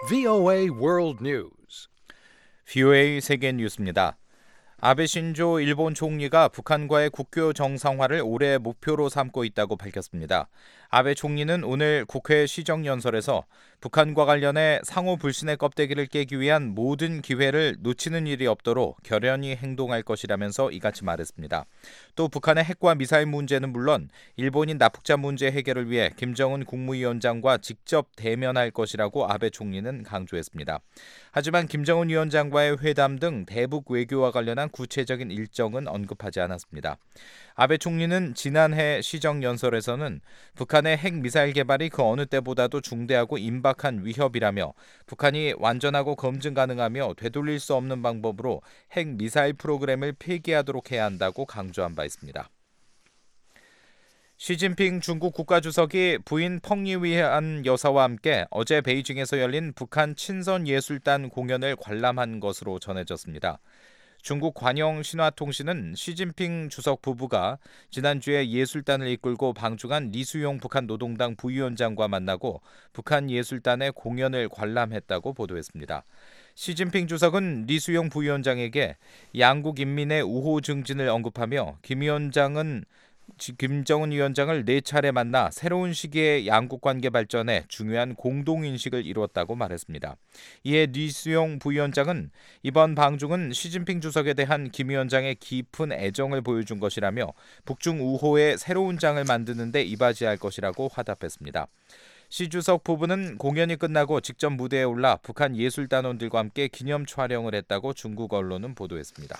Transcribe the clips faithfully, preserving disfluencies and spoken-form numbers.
브이오에이 World News. 브이오에이 세계 뉴스입니다. 아베 신조 일본 총리가 북한과의 국교 정상화를 올해 목표로 삼고 있다고 밝혔습니다. 아베 총리는 오늘 국회 시정연설에서 북한과 관련해 상호 불신의 껍데기를 깨기 위한 모든 기회를 놓치는 일이 없도록 결연히 행동할 것이라면서 이같이 말했습니다. 또 북한의 핵과 미사일 문제는 물론 일본인 납북자 문제 해결을 위해 김정은 국무위원장과 직접 대면할 것이라고 아베 총리는 강조했습니다. 하지만 김정은 위원장과의 회담 등 대북 외교와 관련한 구체적인 일정은 언급하지 않았습니다. 아베 총리는 지난해 시정연설에서는 북한의 핵미사일 개발이 그 어느 때보다도 중대하고 임박한 위협이라며 북한이 완전하고 검증 가능하며 되돌릴 수 없는 방법으로 핵미사일 프로그램을 폐기하도록 해야 한다고 강조한 바 있습니다. 시진핑 중국 국가주석이 부인 펑리위안 여사와 함께 어제 베이징에서 열린 북한 친선예술단 공연을 관람한 것으로 전해졌습니다. 중국 관영신화통신은 시진핑 주석 부부가 지난주에 예술단을 이끌고 방중한 리수용 북한 노동당 부위원장과 만나고 북한 예술단의 공연을 관람했다고 보도했습니다. 시진핑 주석은 리수용 부위원장에게 양국 인민의 우호 증진을 언급하며 김 위원장은 김정은 위원장을 네 차례 만나 새로운 시기의 양국 관계 발전에 중요한 공동인식을 이뤘다고 말했습니다. 이에 리수용 부위원장은 이번 방중은 시진핑 주석에 대한 김 위원장의 깊은 애정을 보여준 것이라며 북중 우호의 새로운 장을 만드는 데 이바지할 것이라고 화답했습니다. 시 주석 부부는 공연이 끝나고 직접 무대에 올라 북한 예술단원들과 함께 기념 촬영을 했다고 중국 언론은 보도했습니다.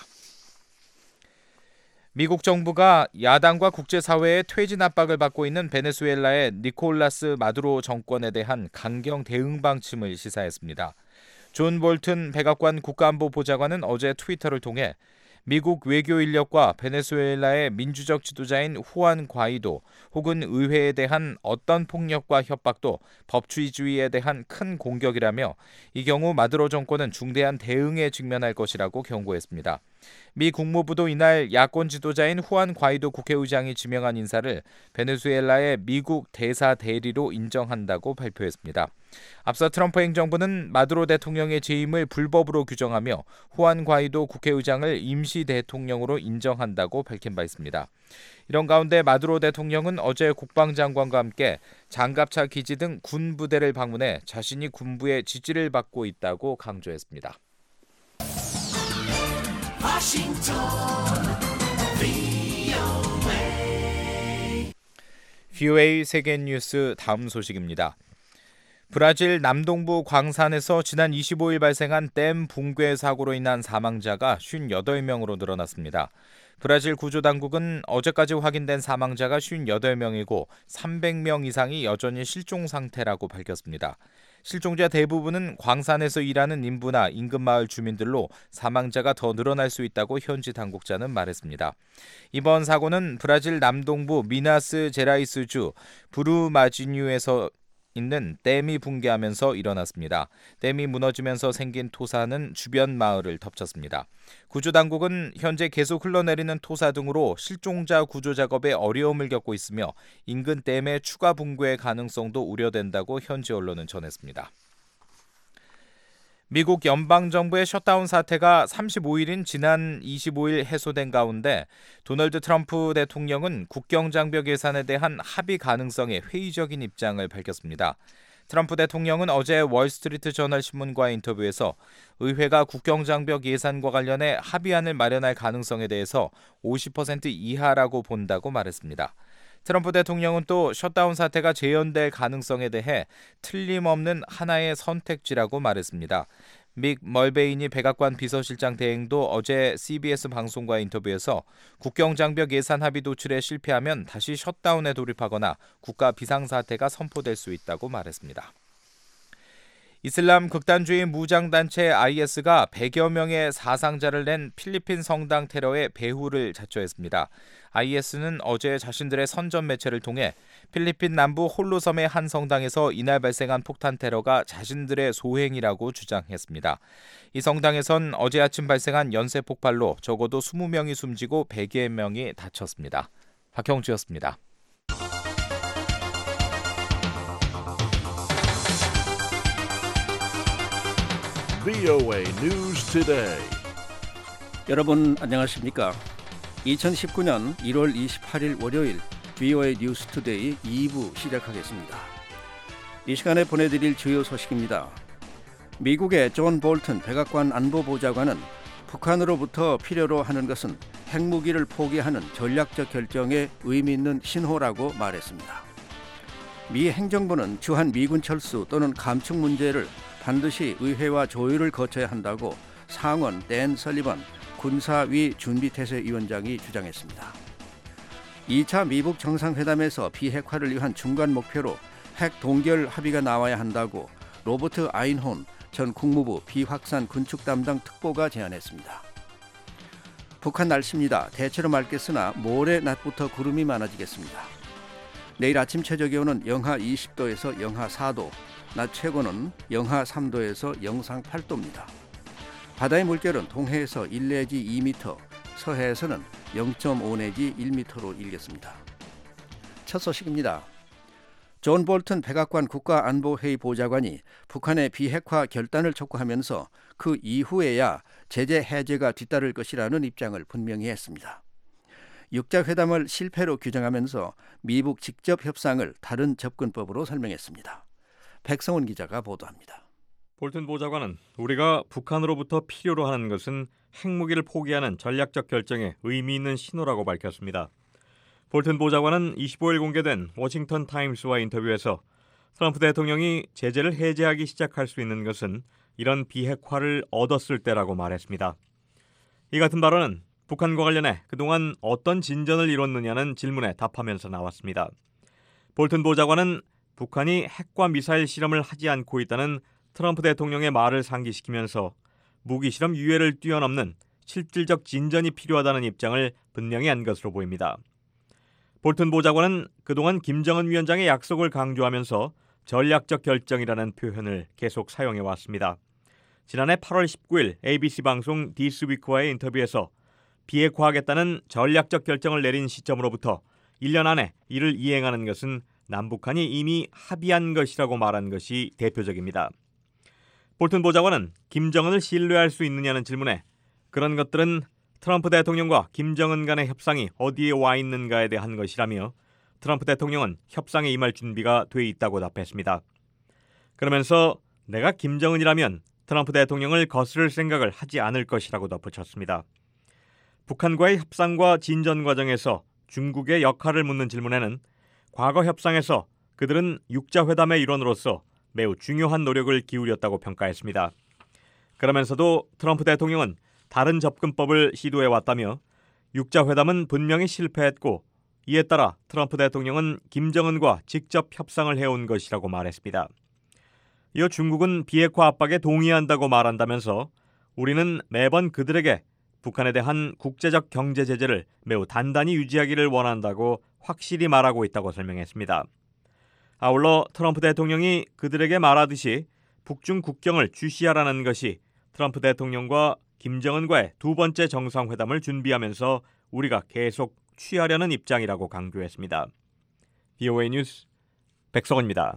미국 정부가 야당과 국제사회의 퇴진 압박을 받고 있는 베네수엘라의 니콜라스 마두로 정권에 대한 강경 대응 방침을 시사했습니다. 존 볼튼 백악관 국가안보보좌관은 어제 트위터를 통해 미국 외교 인력과 베네수엘라의 민주적 지도자인 후안 과이도 혹은 의회에 대한 어떤 폭력과 협박도 법치주의에 대한 큰 공격이라며 이 경우 마두로 정권은 중대한 대응에 직면할 것이라고 경고했습니다. 미 국무부도 이날 야권 지도자인 후안 과이도 국회의장이 지명한 인사를 베네수엘라의 미국 대사 대리로 인정한다고 발표했습니다. 앞서 트럼프 행정부는 마두로 대통령의 재임을 불법으로 규정하며 후안 과이도 국회의장을 임시 대통령으로 인정한다고 밝힌 바 있습니다. 이런 가운데 마두로 대통령은 어제 국방장관과 함께 장갑차 기지 등 군 부대를 방문해 자신이 군부의 지지를 받고 있다고 강조했습니다. 브이오에이 세계 뉴스 다음 소식입니다. 브라질 남동부 광산에서 지난 이십오일 발생한 댐 붕괴 사고로 인한 사망자가 오십팔 명으로 늘어났습니다. 브라질 구조당국은 어제까지 확인된 사망자가 오십팔 명이고 삼백 명 이상이 여전히 실종 상태라고 밝혔습니다. 실종자 대부분은 광산에서 일하는 인부나 인근 마을 주민들로 사망자가 더 늘어날 수 있다고 현지 당국자는 말했습니다. 이번 사고는 브라질 남동부 미나스 제라이스주 부루마지뉴에서 있는 댐이 붕괴하면서 일어났습니다. 댐이 무너지면서 생긴 토사는 주변 마을을 덮쳤습니다. 구조당국은 현재 계속 흘러내리는 토사 등으로 실종자 구조 작업에 어려움을 겪고 있으며 인근 댐의 추가 붕괴 가능성도 우려된다고 현지 언론은 전했습니다. 미국 연방정부의 셧다운 사태가 삼십오일인 지난 이십오일 해소된 가운데 도널드 트럼프 대통령은 국경장벽 예산에 대한 합의 가능성에 회의적인 입장을 밝혔습니다. 트럼프 대통령은 어제 월스트리트 저널 신문과의 인터뷰에서 의회가 국경장벽 예산과 관련해 합의안을 마련할 가능성에 대해서 오십 퍼센트 이하라고 본다고 말했습니다. 트럼프 대통령은 또 셧다운 사태가 재연될 가능성에 대해 틀림없는 하나의 선택지라고 말했습니다. 믹 멀베이니 백악관 비서실장 대행도 어제 씨비에스 방송과의 인터뷰에서 국경장벽 예산 합의 도출에 실패하면 다시 셧다운에 돌입하거나 국가 비상사태가 선포될 수 있다고 말했습니다. 이슬람 극단주의 무장단체 아이에스가 백여 명의 사상자를 낸 필리핀 성당 테러의 배후를 자초했습니다. 아이에스는 어제 자신들의 선전 매체를 통해 필리핀 남부 홀로섬의 한 성당에서 이날 발생한 폭탄 테러가 자신들의 소행이라고 주장했습니다. 이 성당에선 어제 아침 발생한 연쇄 폭발로 적어도 이십 명이 숨지고 백여 명이 다쳤습니다. 박형주였습니다. 브이오에이 News Today. 여러분 안녕하십니까? 이천십구년 일월 이십팔일 월요일 브이오에이 뉴스 투데이 이 부 시작하겠습니다. 이 시간에 보내드릴 주요 소식입니다. 미국의 존 볼튼 백악관 안보보좌관은 북한으로부터 필요로 하는 것은 핵무기를 포기하는 전략적 결정에 의미 있는 신호라고 말했습니다. 미 행정부는 주한 미군 철수 또는 감축 문제를 반드시 의회와 조율을 거쳐야 한다고 상원 댄 설리번 군사위 준비태세위원장이 주장했습니다. 이 차 미북 정상회담에서 비핵화를 위한 중간 목표로 핵 동결 합의가 나와야 한다고 로버트 아인혼 전 국무부 비확산 군축 담당 특보가 제안했습니다. 북한 날씨입니다. 대체로 맑겠으나 모레 낮부터 구름이 많아지겠습니다. 내일 아침 최저 기온은 영하 이십도에서 영하 사도, 낮 최고는 영하 삼도에서 영상 팔도입니다. 바다의 물결은 동해에서 일 내지 이 미터, 서해에서는 영 점 오 내지 일 미터로 일겠습니다. 첫 소식입니다. 존 볼튼 백악관 국가안보회의 보좌관이 북한의 비핵화 결단을 촉구하면서 그 이후에야 제재 해제가 뒤따를 것이라는 입장을 분명히 했습니다. 육자회담을 실패로 규정하면서 미북 직접 협상을 다른 접근법으로 설명했습니다. 백성훈 기자가 보도합니다. 볼튼 보좌관은 우리가 북한으로부터 필요로 하는 것은 핵무기를 포기하는 전략적 결정에 의미 있는 신호라고 밝혔습니다. 볼튼 보좌관은 이십오일 공개된 워싱턴 타임스와 인터뷰에서 트럼프 대통령이 제재를 해제하기 시작할 수 있는 것은 이런 비핵화를 얻었을 때라고 말했습니다. 이 같은 발언은 북한과 관련해 그동안 어떤 진전을 이뤘느냐는 질문에 답하면서 나왔습니다. 볼튼 보좌관은 북한이 핵과 미사일 실험을 하지 않고 있다는 트럼프 대통령의 말을 상기시키면서 무기 실험 유예를 뛰어넘는 실질적 진전이 필요하다는 입장을 분명히 한 것으로 보입니다. 볼튼 보좌관은 그동안 김정은 위원장의 약속을 강조하면서 전략적 결정이라는 표현을 계속 사용해왔습니다. 지난해 팔월 십구일 에이비씨 방송 디스위크와의 인터뷰에서 비핵화하겠다는 전략적 결정을 내린 시점으로부터 일 년 안에 이를 이행하는 것은 남북한이 이미 합의한 것이라고 말한 것이 대표적입니다. 볼튼 보좌관은 김정은을 신뢰할 수 있느냐는 질문에 그런 것들은 트럼프 대통령과 김정은 간의 협상이 어디에 와 있는가에 대한 것이라며 트럼프 대통령은 협상에 임할 준비가 돼 있다고 답했습니다. 그러면서 내가 김정은이라면 트럼프 대통령을 거스를 생각을 하지 않을 것이라고 덧붙였습니다. 북한과의 협상과 진전 과정에서 중국의 역할을 묻는 질문에는 과거 협상에서 그들은 육자회담의 일원으로서 매우 중요한 노력을 기울였다고 평가했습니다. 그러면서도 트럼프 대통령은 다른 접근법을 시도해왔다며 육자회담은 분명히 실패했고 이에 따라 트럼프 대통령은 김정은과 직접 협상을 해온 것이라고 말했습니다. 이어 중국은 비핵화 압박에 동의한다고 말한다면서 우리는 매번 그들에게 북한에 대한 국제적 경제 제재를 매우 단단히 유지하기를 원한다고 확실히 말하고 있다고 설명했습니다. 아울러 트럼프 대통령이 그들에게 말하듯이 북중 국경을 주시하라는 것이 트럼프 대통령과 김정은과의 두 번째 정상회담을 준비하면서 우리가 계속 취하려는 입장이라고 강조했습니다. 브이오에이 뉴스 백성원입니다.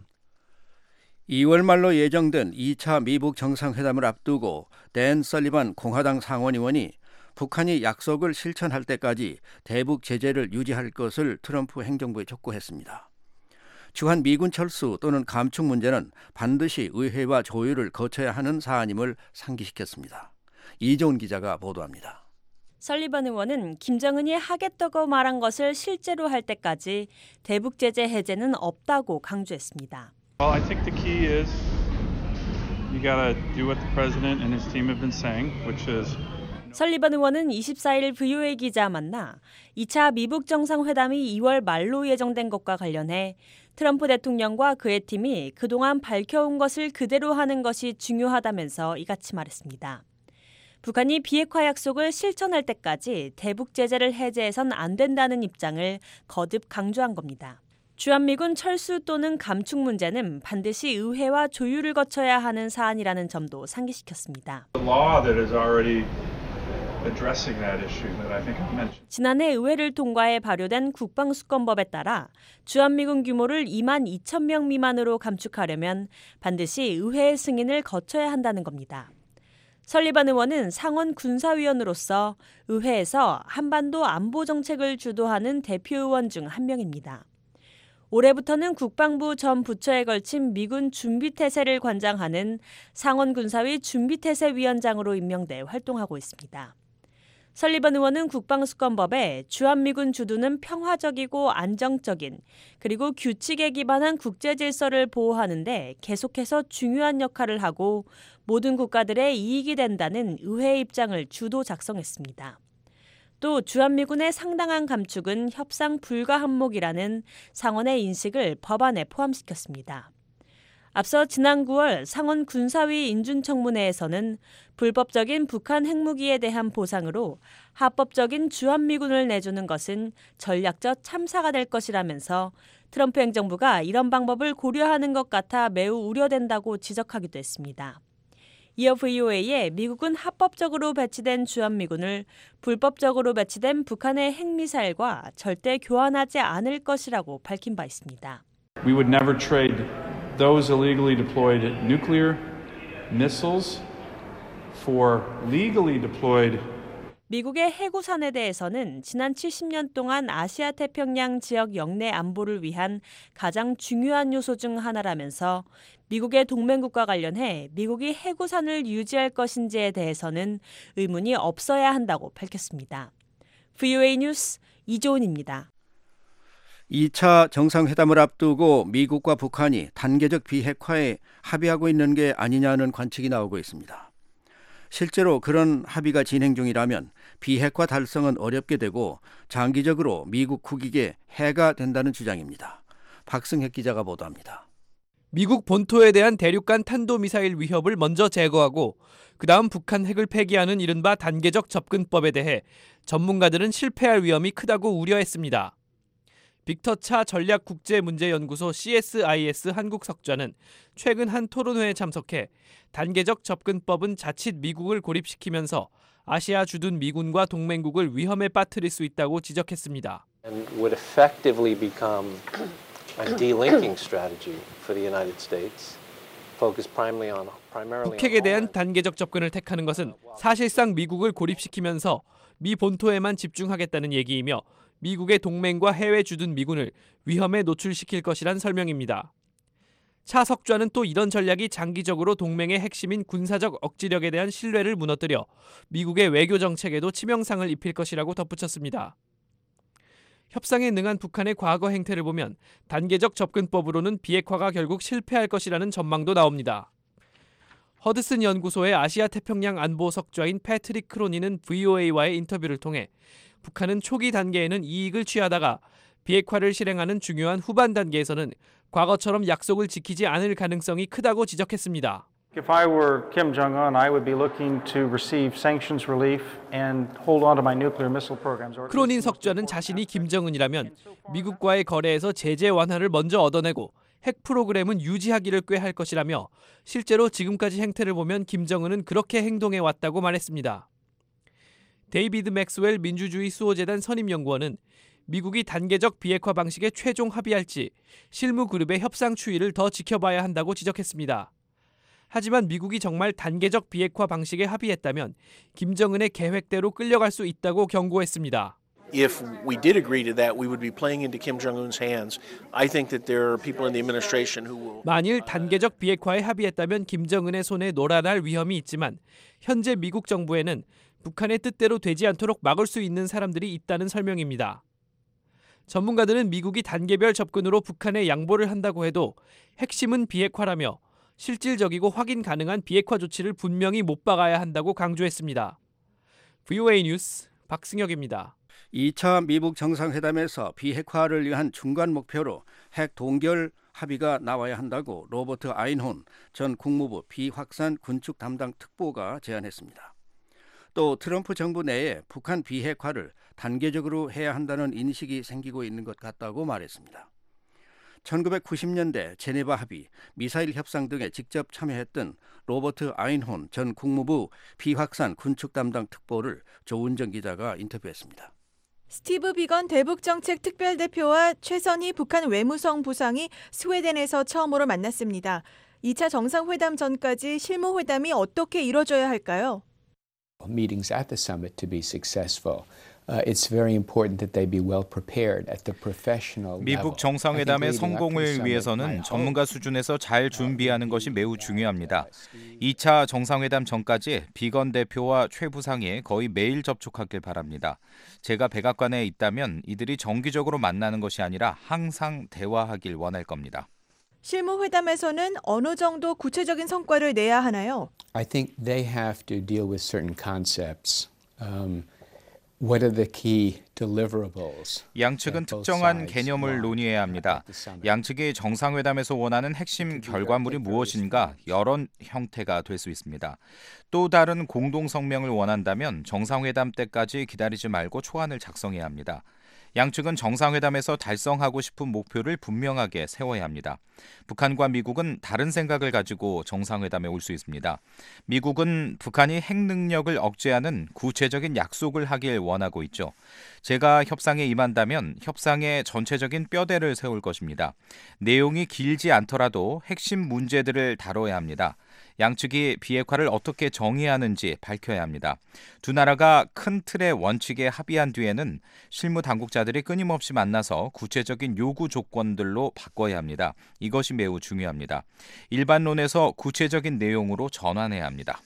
이월 말로 예정된 이 차 미북 정상회담을 앞두고 댄 설리번 공화당 상원의원이 북한이 약속을 실천할 때까지 대북 제재를 유지할 것을 트럼프 행정부에 촉구했습니다. 주한 미군 철수 또는 감축 문제는 반드시 의회와 조율을 거쳐야 하는 사안임을 상기시켰습니다. 이종훈 기자가 보도합니다. 설리번 의원은 김정은이 하겠다고 말한 것을 실제로 할 때까지 대북 제재 해제는 없다고 강조했습니다. Well, I think the key is you gotta do what the president and his team have been saying, which is 설리번 의원은 이십사일 브이오에이 기자 만나 이 차 미북 정상회담이 이월 말로 예정된 것과 관련해 트럼프 대통령과 그의 팀이 그동안 밝혀온 것을 그대로 하는 것이 중요하다면서 이같이 말했습니다. 북한이 비핵화 약속을 실천할 때까지 대북 제재를 해제해선 안 된다는 입장을 거듭 강조한 겁니다. 주한미군 철수 또는 감축 문제는 반드시 의회와 조율을 거쳐야 하는 사안이라는 점도 상기시켰습니다. 지난해 의회를 통과해 발효된 국방수권법에 따라 주한미군 규모를 이만 이천 명 미만으로 감축하려면 반드시 의회의 승인을 거쳐야 한다는 겁니다. 설리반 의원은 상원 군사위원으로서 의회에서 한반도 안보 정책을 주도하는 대표 의원 중 한 명입니다. 올해부터는 국방부 전 부처에 걸친 미군 준비태세를 관장하는 상원군사위 준비태세위원장으로 임명돼 활동하고 있습니다. 설리반 의원은 국방수권법에 주한미군 주둔은 평화적이고 안정적인 그리고 규칙에 기반한 국제질서를 보호하는 데 계속해서 중요한 역할을 하고 모든 국가들의 이익이 된다는 의회의 입장을 주도 작성했습니다. 또 주한미군의 상당한 감축은 협상 불가 항목이라는 상원의 인식을 법안에 포함시켰습니다. 앞서 지난 구월 상원 군사위 인준청문회에서는 불법적인 북한 핵무기에 대한 보상으로 합법적인 주한미군을 내주는 것은 전략적 참사가 될 것이라면서 트럼프 행정부가 이런 방법을 고려하는 것 같아 매우 우려된다고 지적하기도 했습니다. 이어 브이오에이에 미국은 합법적으로 배치된 주한미군을 불법적으로 배치된 북한의 핵미사일과 절대 교환하지 않을 것이라고 밝힌 바 있습니다. We would never trade those illegally deployed nuclear missiles for legally deployed. 미국의 해구산에 대해서는 지난 칠십 년 동안 아시아 태평양 지역 영내 안보를 위한 가장 중요한 요소 중 하나라면서 미국의 동맹국과 관련해 미국이 해구산을 유지할 것인지에 대해서는 의문이 없어야 한다고 밝혔습니다. 브이오에이 뉴스 이조은입니다. 이 차 정상회담을 앞두고 미국과 북한이 단계적 비핵화에 합의하고 있는 게 아니냐는 관측이 나오고 있습니다. 실제로 그런 합의가 진행 중이라면 비핵화 달성은 어렵게 되고 장기적으로 미국 국익에 해가 된다는 주장입니다. 박승혁 기자가 보도합니다. 미국 본토에 대한 대륙간 탄도미사일 위협을 먼저 제거하고 그다음 북한 핵을 폐기하는 이른바 단계적 접근법에 대해 전문가들은 실패할 위험이 크다고 우려했습니다. 빅터차 전략국제문제연구소 씨에스아이에스 한국 석좌는 최근 한 토론회에 참석해 단계적 접근법은 자칫 미국을 고립시키면서 아시아 주둔 미군과 동맹국을 위험에 빠뜨릴 수 있다고 지적했습니다. And would effectively become a delinking strategy for the United States, focused primarily on primarily. 북핵에 대한 단계적 접근을 택하는 것은 사실상 미국을 고립시키면서 미 본토에만 집중하겠다는 얘기이며 미국의 동맹과 해외 주둔 미군을 위험에 노출시킬 것이란 설명입니다. 차 석좌는 또 이런 전략이 장기적으로 동맹의 핵심인 군사적 억지력에 대한 신뢰를 무너뜨려 미국의 외교 정책에도 치명상을 입힐 것이라고 덧붙였습니다. 협상에 능한 북한의 과거 행태를 보면 단계적 접근법으로는 비핵화가 결국 실패할 것이라는 전망도 나옵니다. 허드슨 연구소의 아시아 태평양 안보 석좌인 패트릭 크로니는 브이오에이와의 인터뷰를 통해 북한은 초기 단계에는 이익을 취하다가 비핵화를 실행하는 중요한 후반 단계에서는 과거처럼 약속을 지키지 않을 가능성이 크다고 지적했습니다. If I were Kim Jong-un, I would be looking to receive sanctions relief and hold on to my nuclear missile programs. 크로닌 석좌는 자신이 김정은이라면 미국과의 거래에서 제재 완화를 먼저 얻어내고 핵 프로그램은 유지하기를 꾀할 것이라며 실제로 지금까지 행태를 보면 김정은은 그렇게 행동해 왔다고 말했습니다. 데이비드 맥스웰 민주주의 수호재단 선임연구원은 미국이 단계적 비핵화 방식에 최종 합의할지 실무 그룹의 협상 추이를 더 지켜봐야 한다고 지적했습니다. 하지만 미국이 정말 단계적 비핵화 방식에 합의했다면 김정은의 계획대로 끌려갈 수 있다고 경고했습니다. If we did agree to that, we would be playing into Kim Jong-un's hands. I think that there are people in the administration who will. 만일 단계적 비핵화에 합의했다면 김정은의 손에 놀아날 위험이 있지만 현재 미국 정부에는 북한의 뜻대로 되지 않도록 막을 수 있는 사람들이 있다는 설명입니다. 전문가들은 미국이 단계별 접근으로 북한에 양보를 한다고 해도 핵심은 비핵화라며 실질적이고 확인 가능한 비핵화 조치를 분명히 못 박아야 한다고 강조했습니다. 브이오에이 뉴스 박승혁입니다. 이 차 미북 정상회담에서 비핵화를 위한 중간 목표로 핵 동결 합의가 나와야 한다고 로버트 아인혼 전 국무부 비확산 군축 담당 특보가 제안했습니다. 또 트럼프 정부 내에 북한 비핵화를 단계적으로 해야 한다는 인식이 생기고 있는 것 같다고 말했습니다. 천구백구십 년대 제네바 합의, 미사일 협상 등에 직접 참여했던 로버트 아인혼 전 국무부 비확산 군축 담당 특보를 조은정 기자가 인터뷰했습니다. 스티브 비건 대북정책 특별대표와 최선희 북한 외무성 부상이 스웨덴에서 처음으로 만났습니다. 이 차 정상회담 전까지 실무회담이 어떻게 이뤄져야 할까요? Meetings at the summit to be successful. Uh, it's very important that they be well prepared at the professional level. 미국 정상회담의 성공을 위해서는 전문가 수준에서 잘 준비하는 것이 매우 중요합니다. 이 차 정상회담 전까지 비건 대표와 최 부상이 거의 매일 접촉하길 바랍니다. 제가 백악관에 있다면 이들이 정기적으로 만나는 것이 아니라 항상 대화하길 원할 겁니다. 실무회담에서는 어느 정도 구체적인 성과를 내야 하나요? I think they have to deal with certain concepts. Um, What are the key deliverables? 양측은 특정한 개념을 논의해야 합니다. 양측이 정상회담에서 원하는 핵심 결과물이 무엇인가 여러 형태가 될 수 있습니다. 또 다른 공동 성명을 원한다면 정상회담 때까지 기다리지 말고 초안을 작성해야 합니다. 양측은 정상회담에서 달성하고 싶은 목표를 분명하게 세워야 합니다. 북한과 미국은 다른 생각을 가지고 정상회담에 올 수 있습니다. 미국은 북한이 핵 능력을 억제하는 구체적인 약속을 하길 원하고 있죠. 제가 협상에 임한다면 협상의 전체적인 뼈대를 세울 것입니다. 내용이 길지 않더라도 핵심 문제들을 다뤄야 합니다. 양측이 비핵화를 어떻게 정의하는지 밝혀야 합니다. 두 나라가 큰 틀의 원칙에 합의한 뒤에는 실무 당국자들이 끊임없이 만나서 구체적인 요구 조건들로 바꿔야 합니다. 이것이 매우 중요합니다. 일반론에서 구체적인 내용으로 전환해야 합니다.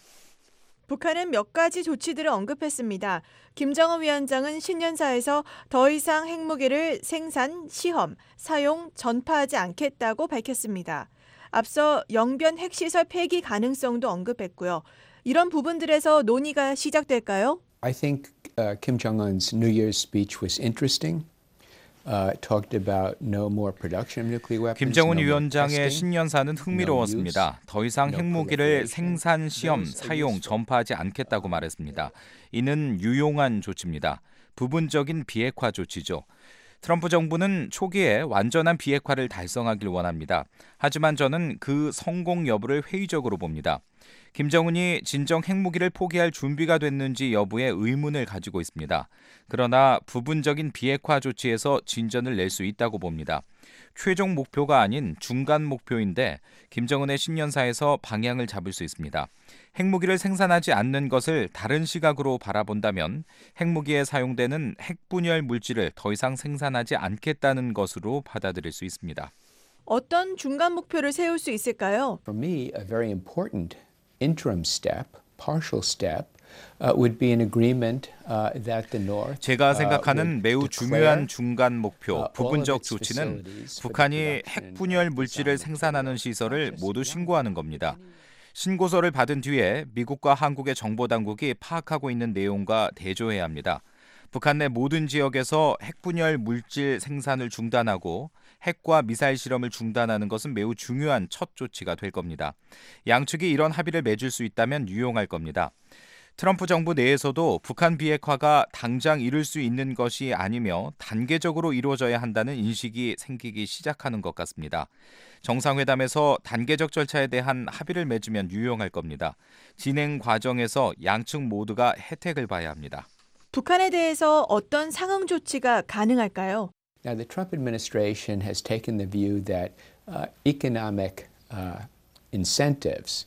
북한은 몇 가지 조치들을 언급했습니다. 김정은 위원장은 신년사에서 더 이상 핵무기를 생산, 시험, 사용, 전파하지 않겠다고 밝혔습니다. 앞서 영변 핵시설 폐기 가능성도 언급했고요. 이런 부분들에서 논의가 시작될까요? I think uh, Kim Jong-un's New Year's speech was interesting. Uh, talked about no more production of nuclear weapons. 김정은 no 위원장의 신년사는 흥미로웠습니다. 더 이상 핵무기를 생산, 시험, 사용, 전파하지 않겠다고 말했습니다. 이는 유용한 조치입니다. 부분적인 비핵화 조치죠. 트럼프 정부는 초기에 완전한 비핵화를 달성하길 원합니다. 하지만 저는 그 성공 여부를 회의적으로 봅니다. 김정은이 진정 핵무기를 포기할 준비가 됐는지 여부에 의문을 가지고 있습니다. 그러나 부분적인 비핵화 조치에서 진전을 낼 수 있다고 봅니다. 최종 목표가 아닌 중간 목표인데 김정은의 신년사에서 방향을 잡을 수 있습니다. 핵무기를 생산하지 않는 것을 다른 시각으로 바라본다면 핵무기에 사용되는 핵분열 물질을 더 이상 생산하지 않겠다는 것으로 받아들일 수 있습니다. 어떤 중간 목표를 세울 수 있을까요? For me, a very important interim step, partial step, uh, would be an agreement uh, that the North. 제가 생각하는 매우 중요한 중간 목표, 부분적 조치는 북한이 핵분열 물질을 생산하는 시설을 모두 신고하는 겁니다. 신고서를 받은 뒤에 미국과 한국의 정보당국이 파악하고 있는 내용과 대조해야 합니다. 북한 내 모든 지역에서 핵분열 물질 생산을 중단하고 핵과 미사일 실험을 중단하는 것은 매우 중요한 첫 조치가 될 겁니다. 양측이 이런 합의를 맺을 수 있다면 유용할 겁니다. 트럼프 정부 내에서도 북한 비핵화가 당장 이룰 수 있는 것이 아니며 단계적으로 이루어져야 한다는 인식이 생기기 시작하는 것 같습니다. 정상회담에서 단계적 절차에 대한 합의를 맺으면 유용할 겁니다. 진행 과정에서 양측 모두가 혜택을 봐야 합니다. 북한에 대해서 어떤 상응 조치가 가능할까요? Now, the Trump administration has taken the view that uh, economic uh, incentives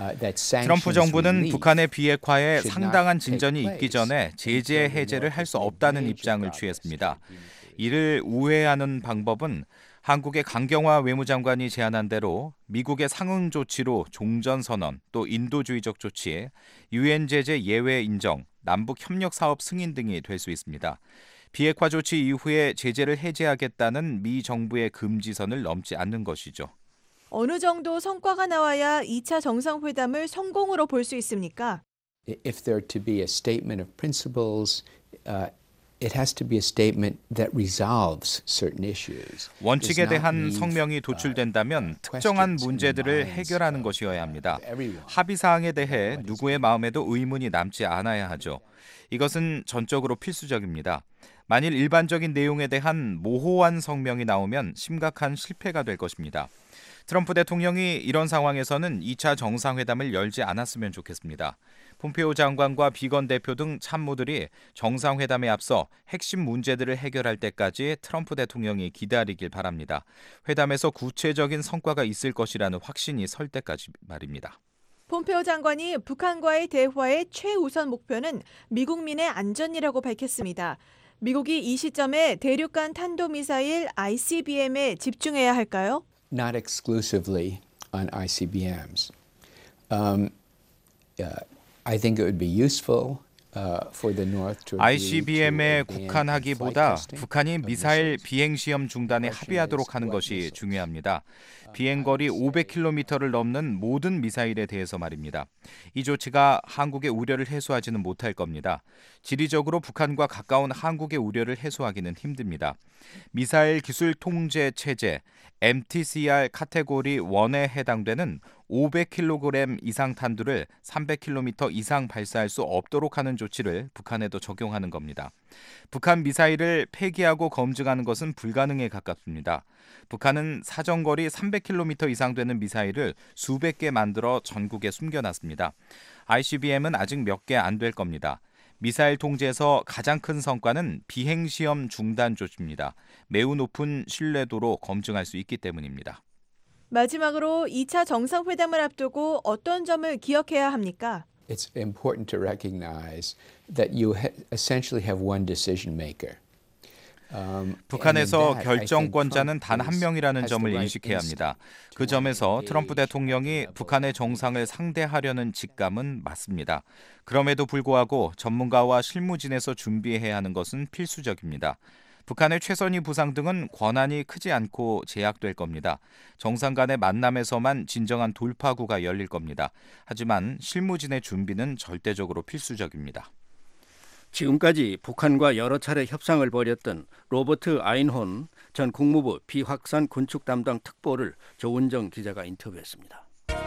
트럼프 정부는 북한의 비핵화에 상당한 진전이 있기 전에 제재 해제를 할 수 없다는 입장을 취했습니다. 이를 우회하는 방법은 한국의 강경화 외무장관이 제안한 대로 미국의 상응 조치로 종전선언, 또 인도주의적 조치, 유엔 제재 예외 인정, 남북 협력 사업 승인 등이 될 수 있습니다. 비핵화 조치 이후에 제재를 해제하겠다는 미 정부의 금지선을 넘지 않는 것이죠. 어느 정도 성과가 나와야 이 차 정상회담을 성공으로 볼 수 있습니까? If there to be a statement of principles, uh, it has to be a statement that resolves certain issues. 원칙에 대한 성명이 도출된다면 특정한 문제들을 해결하는 것이어야 합니다. 합의 사항에 대해 누구의 마음에도 의문이 남지 않아야 하죠. 이것은 전적으로 필수적입니다. 만일 일반적인 내용에 대한 모호한 성명이 나오면 심각한 실패가 될 것입니다. 트럼프 대통령이 이런 상황에서는 이 차 정상회담을 열지 않았으면 좋겠습니다. 폼페오 장관과 비건 대표 등 참모들이 정상회담에 앞서 핵심 문제들을 해결할 때까지 트럼프 대통령이 기다리길 바랍니다. 회담에서 구체적인 성과가 있을 것이라는 확신이 설 때까지 말입니다. 폼페오 장관이 북한과의 대화의 최우선 목표는 미국민의 안전이라고 밝혔습니다. 미국이 이 시점에 대륙간 탄도미사일 아이씨비엠에 집중해야 할까요? Not exclusively on I C B Ms. Um, uh, I think it would be useful uh, for the North to 아이씨비엠에 국한하기보다 북한이 미사일 비행 시험 중단에 합의하도록 하는 것이 중요합니다. 비행거리 오백 킬로미터를 넘는 모든 미사일에 대해서 말입니다. 이 조치가 한국의 우려를 해소하지는 못할 겁니다. 지리적으로 북한과 가까운 한국의 우려를 해소하기는 힘듭니다. 미사일 기술 통제 체제 엠티씨알 카테고리 일에 해당되는 오백 킬로그램 이상 탄두를 삼백 킬로미터 이상 발사할 수 없도록 하는 조치를 북한에도 적용하는 겁니다. 북한 미사일을 폐기하고 검증하는 것은 불가능에 가깝습니다. 북한은 사정거리 삼백 킬로미터 이상 되는 미사일을 수백 개 만들어 전국에 숨겨놨습니다. 아이씨비엠은 아직 몇 개 안 될 겁니다. 미사일 통제에서 가장 큰 성과는 비행시험 중단 조치입니다. 매우 높은 신뢰도로 검증할 수 있기 때문입니다. 마지막으로 이 차 정상회담을 앞두고 어떤 점을 기억해야 합니까? It's important to recognize that you ha- essentially have one decision maker. Um, 북한에서 결정권자는 단 한 명이라는 점을 인식해야 합니다. 그 점에서 트럼프 대통령이 북한의 정상을 상대하려는 직감은 맞습니다. 그럼에도 불구하고 전문가와 실무진에서 준비해야 하는 것은 필수적입니다. 북한의 최선희 부상 등은 권한이 크지 않고 제약될 겁니다. 정상 간의 만남에서만 진정한 돌파구가 열릴 겁니다. 하지만 실무진의 준비는 절대적으로 필수적입니다. 지금까지 북한과 여러 차례 협상을 벌였던 로버트 아인혼 전 국무부 비확산 군축 담당 특보를 조은정 기자가 인터뷰했습니다.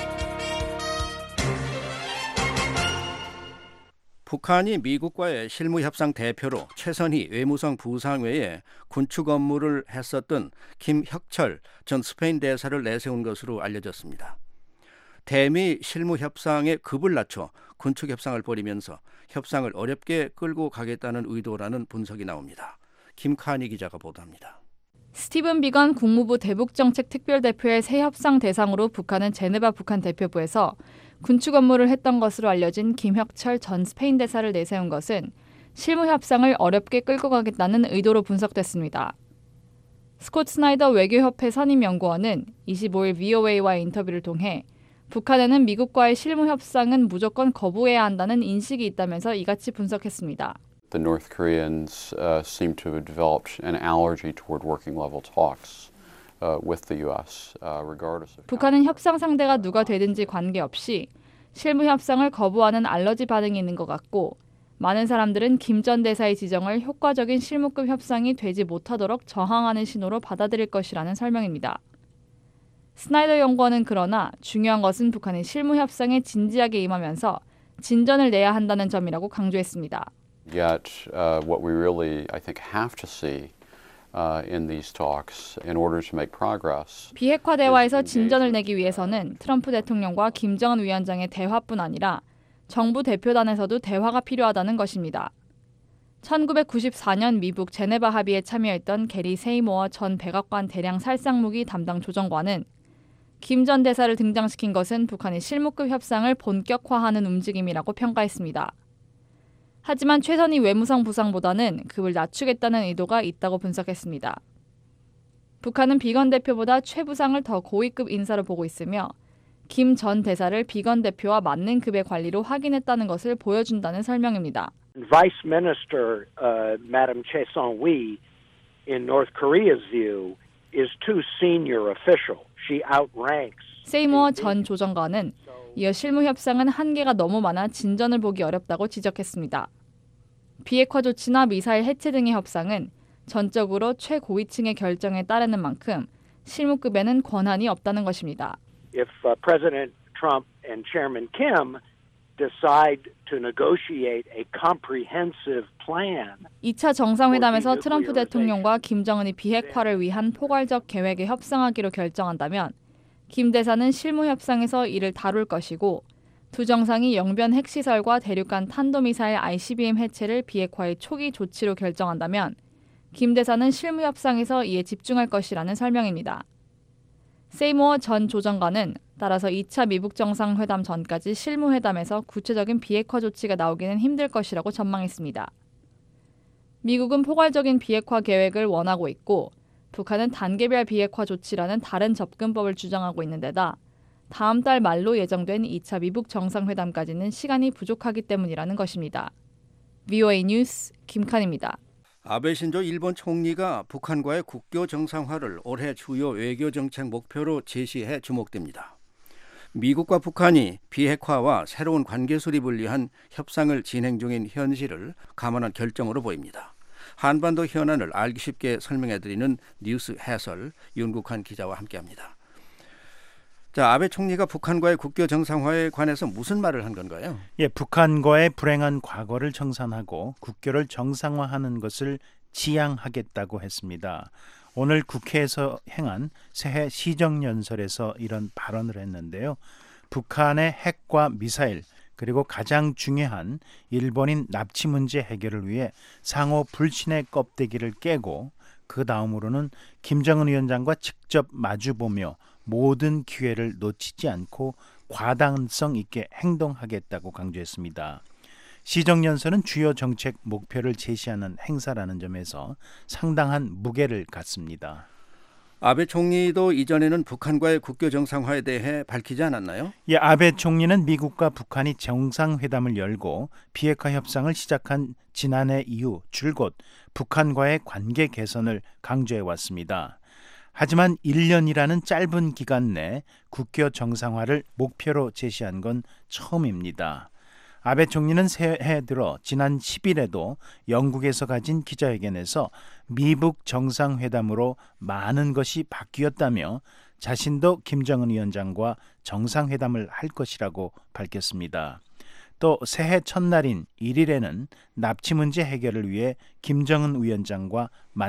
북한이 미국과의 실무협상 대표로 최선희 외무성 부상회에 군축 업무를 했었던 김혁철 전 스페인 대사를 내세운 것으로 알려졌습니다. 대미 실무협상의 급을 낮춰 군축협상을 벌이면서 협상을 어렵게 끌고 가겠다는 의도라는 분석이 나옵니다. 김카니 기자가 보도합니다. 스티븐 비건 국무부 대북정책 특별대표의 새 협상 대상으로 북한은 제네바 북한 대표부에서 군축 업무를 했던 것으로 알려진 김혁철 전 스페인 대사를 내세운 것은 실무 협상을 어렵게 끌고 가겠다는 의도로 분석됐습니다. 스콧 스나이더 외교협회 선임연구원은 이십오일 브이오에이와의 인터뷰를 통해 북한에는 미국과의 실무 협상은 무조건 거부해야 한다는 인식이 있다면서 이같이 분석했습니다. The North Koreans uh, seem to have developed an allergy toward working level talks uh, with the U S, uh, regardless of. 북한은 협상 상대가 누가 되든지 관계없이 실무 협상을 거부하는 알러지 반응이 있는 것 같고 많은 사람들은 김 전 대사의 지정을 효과적인 실무급 협상이 되지 못하도록 저항하는 신호로 받아들일 것이라는 설명입니다. 스나이더 연구원은 그러나 중요한 것은 북한이 실무 협상에 진지하게 임하면서 진전을 내야 한다는 점이라고 강조했습니다. Yet, uh, what we really, I think, have to see uh, in these talks, in order to make progress. 비핵화 대화에서 진전을 내기 위해서는 트럼프 대통령과 김정은 위원장의 대화뿐 아니라 정부 대표단에서도 대화가 필요하다는 것입니다. 천구백구십사년 미국 제네바 합의에 참여했던 게리 세이모어 전 백악관 대량 살상무기 담당 조정관은 김 전 대사를 등장시킨 것은 북한이 실무급 협상을 본격화하는 움직임이라고 평가했습니다. 하지만 최선희 외무성 부상보다는 급을 낮추겠다는 의도가 있다고 분석했습니다. 북한은 비건 대표보다 최 부상을 더 고위급 인사로 보고 있으며 김 전 대사를 비건 대표와 맞는 급의 관리로 확인했다는 것을 보여준다는 설명입니다. Vice Minister uh, Madam Chae Song-wi, in North Korea's view, is too senior official. She outranks. 세이모어 전 조정관은 이어 실무 협상은 한계가 너무 많아 진전을 보기 어렵다고 지적했습니다. 비핵화 조치나 미사일 해체 등의 협상은 전적으로 최고위층의 결정에 따르는 만큼 실무급에는 권한이 없다는 것입니다. If uh, President Trump and Chairman Kim decide to negotiate a comprehensive plan. 이 차 정상회담에서 트럼프 대통령과 김정은이 비핵화를 위한 포괄적 계획에 협상하기로 결정한다면 김 대사는 실무 협상에서 이를 다룰 것이고 두 정상이 영변 핵시설과 대륙간 탄도미사일 아이씨비엠 해체를 비핵화의 초기 조치로 결정한다면 김 대사는 실무 협상에서 이에 집중할 것이라는 설명입니다. 세이모어 전 조정관은 따라서 이 차 미북 정상회담 전까지 실무회담에서 구체적인 비핵화 조치가 나오기는 힘들 것이라고 전망했습니다. 미국은 포괄적인 비핵화 계획을 원하고 있고 북한은 단계별 비핵화 조치라는 다른 접근법을 주장하고 있는 데다 다음 달 말로 예정된 이 차 미북 정상회담까지는 시간이 부족하기 때문이라는 것입니다. 브이오에이 뉴스 김칸입니다. 아베 신조 일본 총리가 북한과의 국교 정상화를 올해 주요 외교 정책 목표로 제시해 주목됩니다. 미국과 북한이 비핵화와 새로운 관계 수립을 위한 협상을 진행 중인 현실을 감안한 결정으로 보입니다. 한반도 현안을 알기 쉽게 설명해드리는 뉴스 해설 윤국한 기자와 함께합니다. 자, 아베 총리가 북한과의 국교 정상화에 관해서 무슨 말을 한 건가요? 예, 북한과의 불행한 과거를 청산하고 국교를 정상화하는 것을 지향하겠다고 했습니다. 오늘 국회에서 행한 새해 시정연설에서 이런 발언을 했는데요. 북한의 핵과 미사일 그리고 가장 중요한 일본인 납치 문제 해결을 위해 상호 불신의 껍데기를 깨고 그 다음으로는 김정은 위원장과 직접 마주보며 모든 기회를 놓치지 않고 과단성 있게 행동하겠다고 강조했습니다. 시정연설은 주요 정책 목표를 제시하는 행사라는 점에서 상당한 무게를 갖습니다. 아베 총리도 이전에는 북한과의 국교 정상화에 대해 밝히지 않았나요? 예, 아베 총리는 미국과 북한이 정상회담을 열고 비핵화 협상을 시작한 지난해 이후 줄곧 북한과의 관계 개선을 강조해 왔습니다. 하지만 일 년이라는 짧은 기간 내 국교 정상화를 목표로 제시한 건 처음입니다. 아베 총리는 새해 들어 지난 십 일에도 영국에서 가진 기자회견에서 미북 정상회담으로 많은 것이 바뀌었다며 자신도 김정은 위원장과 정상회담을 할 것이라고 밝혔습니다. 또 새해 첫날인 일 일에는 납치 문제 해결을 위해 김정은 위원장과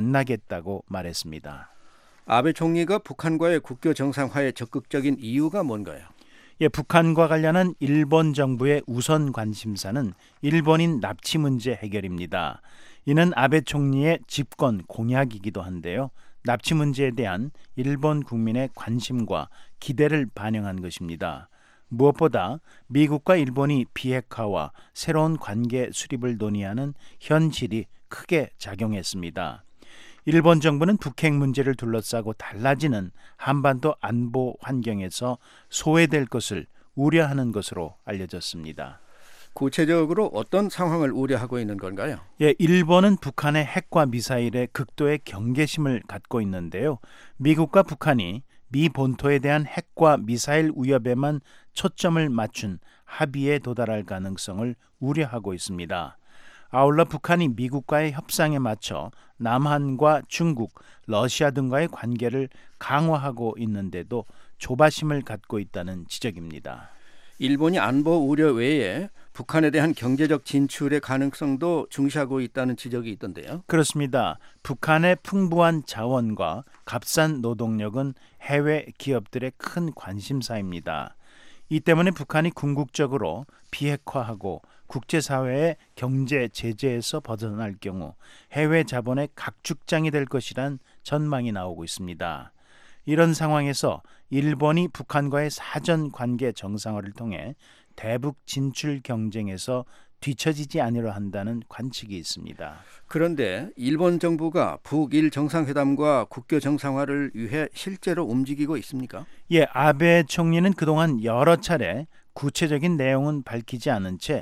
만나겠다고 말했습니다. 아베 총리가 북한과의 국교 정상화에 적극적인 이유가 뭔가요? 예, 북한과 관련한 일본 정부의 우선 관심사는 일본인 납치 문제 해결입니다. 이는 아베 총리의 집권 공약이기도 한데요. 납치 문제에 대한 일본 국민의 관심과 기대를 반영한 것입니다. 무엇보다 미국과 일본이 비핵화와 새로운 관계 수립을 논의하는 현실이 크게 작용했습니다. 일본 정부는 북핵 문제를 둘러싸고 달라지는 한반도 안보 환경에서 소외될 것을 우려하는 것으로 알려졌습니다. 구체적으로 어떤 상황을 우려하고 있는 건가요? 예, 일본은 북한의 핵과 미사일에 극도의 경계심을 갖고 있는데요. 미국과 북한이 미 본토에 대한 핵과 미사일 위협에만 초점을 맞춘 합의에 도달할 가능성을 우려하고 있습니다. 아울러 북한이 미국과의 협상에 맞춰 남한과 중국, 러시아 등과의 관계를 강화하고 있는데도 조바심을 갖고 있다는 지적입니다. 일본이 안보 우려 외에 북한에 대한 경제적 진출의 가능성도 중시하고 있다는 지적이 있던데요. 그렇습니다. 북한의 풍부한 자원과 값싼 노동력은 해외 기업들의 큰 관심사입니다. 이 때문에 북한이 궁극적으로 비핵화하고 국제사회의 경제 제재에서 벗어날 경우 해외 자본의 각축장이 될 것이란 전망이 나오고 있습니다. 이런 상황에서 일본이 북한과의 사전 관계 정상화를 통해 대북 진출 경쟁에서 뒤처지지 않으려 한다는 관측이 있습니다. 그런데 일본 정부가 북일 정상회담과 국교 정상화를 위해 실제로 움직이고 있습니까? 예, 아베 총리는 그동안 여러 차례 구체적인 내용은 밝히지 않은 채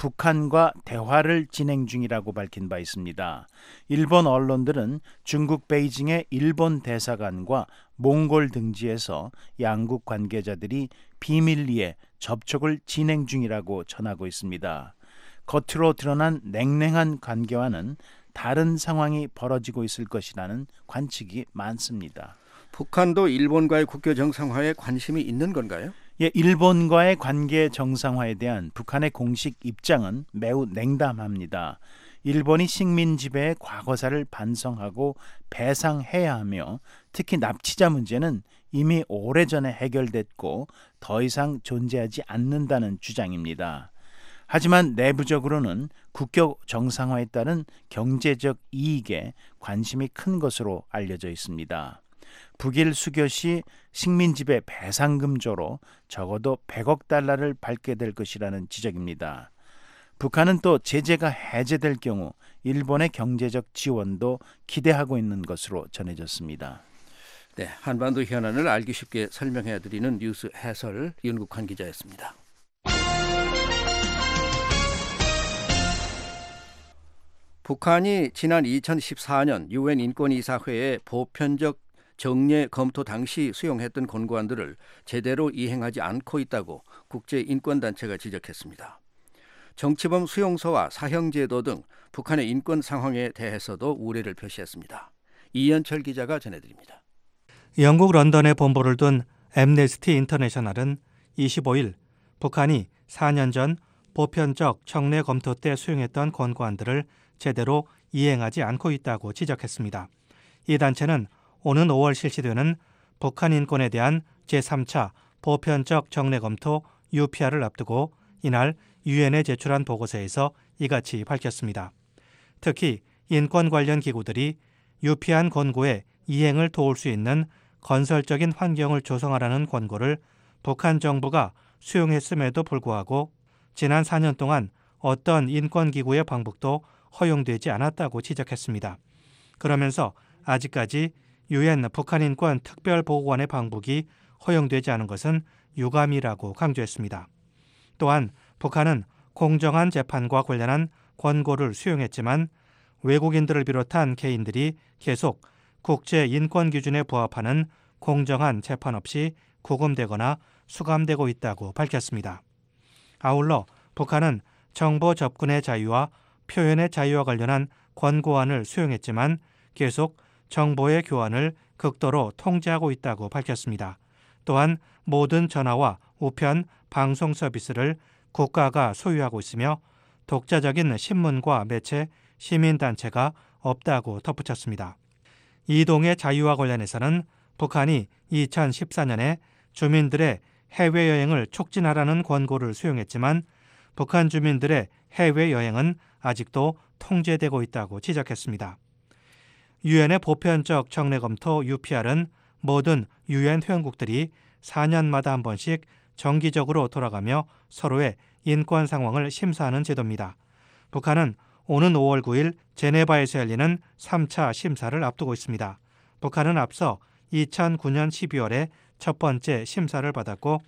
북한과 대화를 진행 중이라고 밝힌 바 있습니다. 일본 언론들은 중국 베이징의 일본 대사관과 몽골 등지에서 양국 관계자들이 비밀리에 접촉을 진행 중이라고 전하고 있습니다. 겉으로 드러난 냉랭한 관계와는 다른 상황이 벌어지고 있을 것이라는 관측이 많습니다. 북한도 일본과의 국교 정상화에 관심이 있는 건가요? 예, 일본과의 관계 정상화에 대한 북한의 공식 입장은 매우 냉담합니다. 일본이 식민 지배의 과거사를 반성하고 배상해야 하며 특히 납치자 문제는 이미 오래전에 해결됐고 더 이상 존재하지 않는다는 주장입니다. 하지만 내부적으로는 국교 정상화에 따른 경제적 이익에 관심이 큰 것으로 알려져 있습니다. 북일 수교 시 식민지배 배상금조로 적어도 백억 달러를 받게 될 것이라는 지적입니다. 북한은 또 제재가 해제될 경우 일본의 경제적 지원도 기대하고 있는 것으로 전해졌습니다. 네, 한반도 현안을 알기 쉽게 설명해드리는 뉴스 해설 윤국환 기자였습니다. 북한이 지난 이천십사 년 유엔 인권이사회의 보편적 정례 검토 당시 수용했던 권고안들을 제대로 이행하지 않고 있다고 국제인권단체가 지적했습니다. 정치범 수용소와 사형제도 등 북한의 인권 상황에 대해서도 우려를 표시했습니다. 이현철 기자가 전해드립니다. 영국 런던에 본부를 둔 앰네스티 인터내셔널은 이십오 일 북한이 사 년 전 보편적 정례 검토 때 수용했던 권고안들을 제대로 이행하지 않고 있다고 지적했습니다. 이 단체는 오는 오월 실시되는 북한 인권에 대한 제삼 차 보편적 정례 검토 유피알을 앞두고 이날 유엔에 제출한 보고서에서 이같이 밝혔습니다. 특히 인권 관련 기구들이 유피안 권고의 이행을 도울 수 있는 건설적인 환경을 조성하라는 권고를 북한 정부가 수용했음에도 불구하고 지난 사 년 동안 어떤 인권기구의 방북도 허용되지 않았다고 지적했습니다. 그러면서 아직까지 유엔 북한인권 특별보고관의 방북이 허용되지 않은 것은 유감이라고 강조했습니다. 또한 북한은 공정한 재판과 관련한 권고를 수용했지만 외국인들을 비롯한 개인들이 계속 국제인권기준에 부합하는 공정한 재판 없이 구금되거나 수감되고 있다고 밝혔습니다. 아울러 북한은 정보 접근의 자유와 표현의 자유와 관련한 권고안을 수용했지만 계속 정보의 교환을 극도로 통제하고 있다고 밝혔습니다. 또한 모든 전화와 우편, 방송 서비스를 국가가 소유하고 있으며 독자적인 신문과 매체, 시민단체가 없다고 덧붙였습니다. 이동의 자유와 관련해서는 북한이 이천십사 년에 주민들의 해외여행을 촉진하라는 권고를 수용했지만 북한 주민들의 해외여행은 아직도 통제되고 있다고 지적했습니다. 유엔의 보편적 정례 검토 유피알은 모든 유엔 회원국들이 사 년마다 한 번씩 정기적으로 돌아가며 서로의 인권 상황을 심사하는 제도입니다. 북한은 오는 오월 구일 제네바에서 열리는 삼 차 심사를 앞두고 있습니다. 북한은 앞서 이천구 년 십이월에 첫 번째 심사를 받았고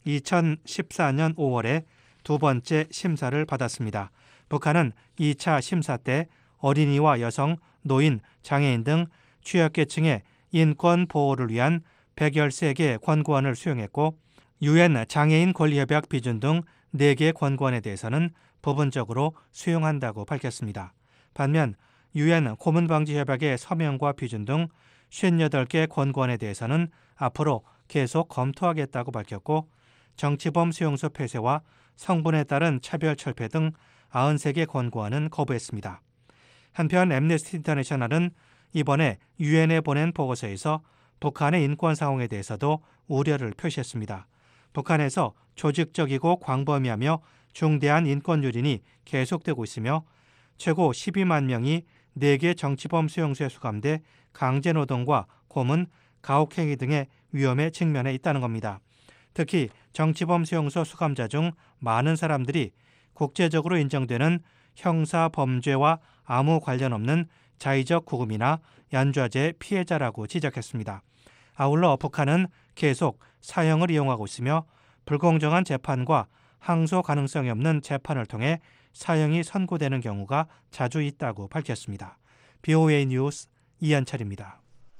이천십사 년 오월에 두 번째 심사를 받았습니다. 북한은 이 차 심사 때 어린이와 여성, 노인, 장애인 등 취약계층의 인권 보호를 위한 백십삼 개 권고안을 수용했고 유엔 장애인 권리협약 비준 등 네 개 권고안에 대해서는 부분적으로 수용한다고 밝혔습니다. 반면 유엔 고문방지협약의 서명과 비준 등 오십팔 개 권고안에 대해서는 앞으로 계속 검토하겠다고 밝혔고 정치범 수용소 폐쇄와 성분에 따른 차별 철폐 등 구십삼 개 권고안은 거부했습니다. 한편 앰네스티 인터내셔널은 이번에 유엔에 보낸 보고서에서 북한의 인권 상황에 대해서도 우려를 표시했습니다. 북한에서 조직적이고 광범위하며 중대한 인권 유린이 계속되고 있으며 최고 십이만 명이 네 개 정치범 수용소에 수감돼 강제노동과 고문, 가혹행위 등의 위험에 직면해 있다는 겁니다. 특히 정치범 수용소 수감자 중 많은 사람들이 국제적으로 인정되는 형사 범죄와 아무 관련 없는 자의적 구금이나 연좌제 피해자라고 지적했습니다. 아울러 북한은 계속 사형을 이용하고 있으며 불공정한 재판과 항소 가능성이 없는 재판을 통해 사형이 선고되는 경우가 자주 있다고 밝혔습니다. 비오에이 뉴스 이한철입니다.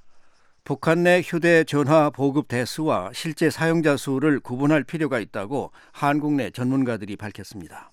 북한 내 휴대전화 보급 대수와 실제 사용자 수를 구분할 필요가 있다고 한국 내 전문가들이 밝혔습니다.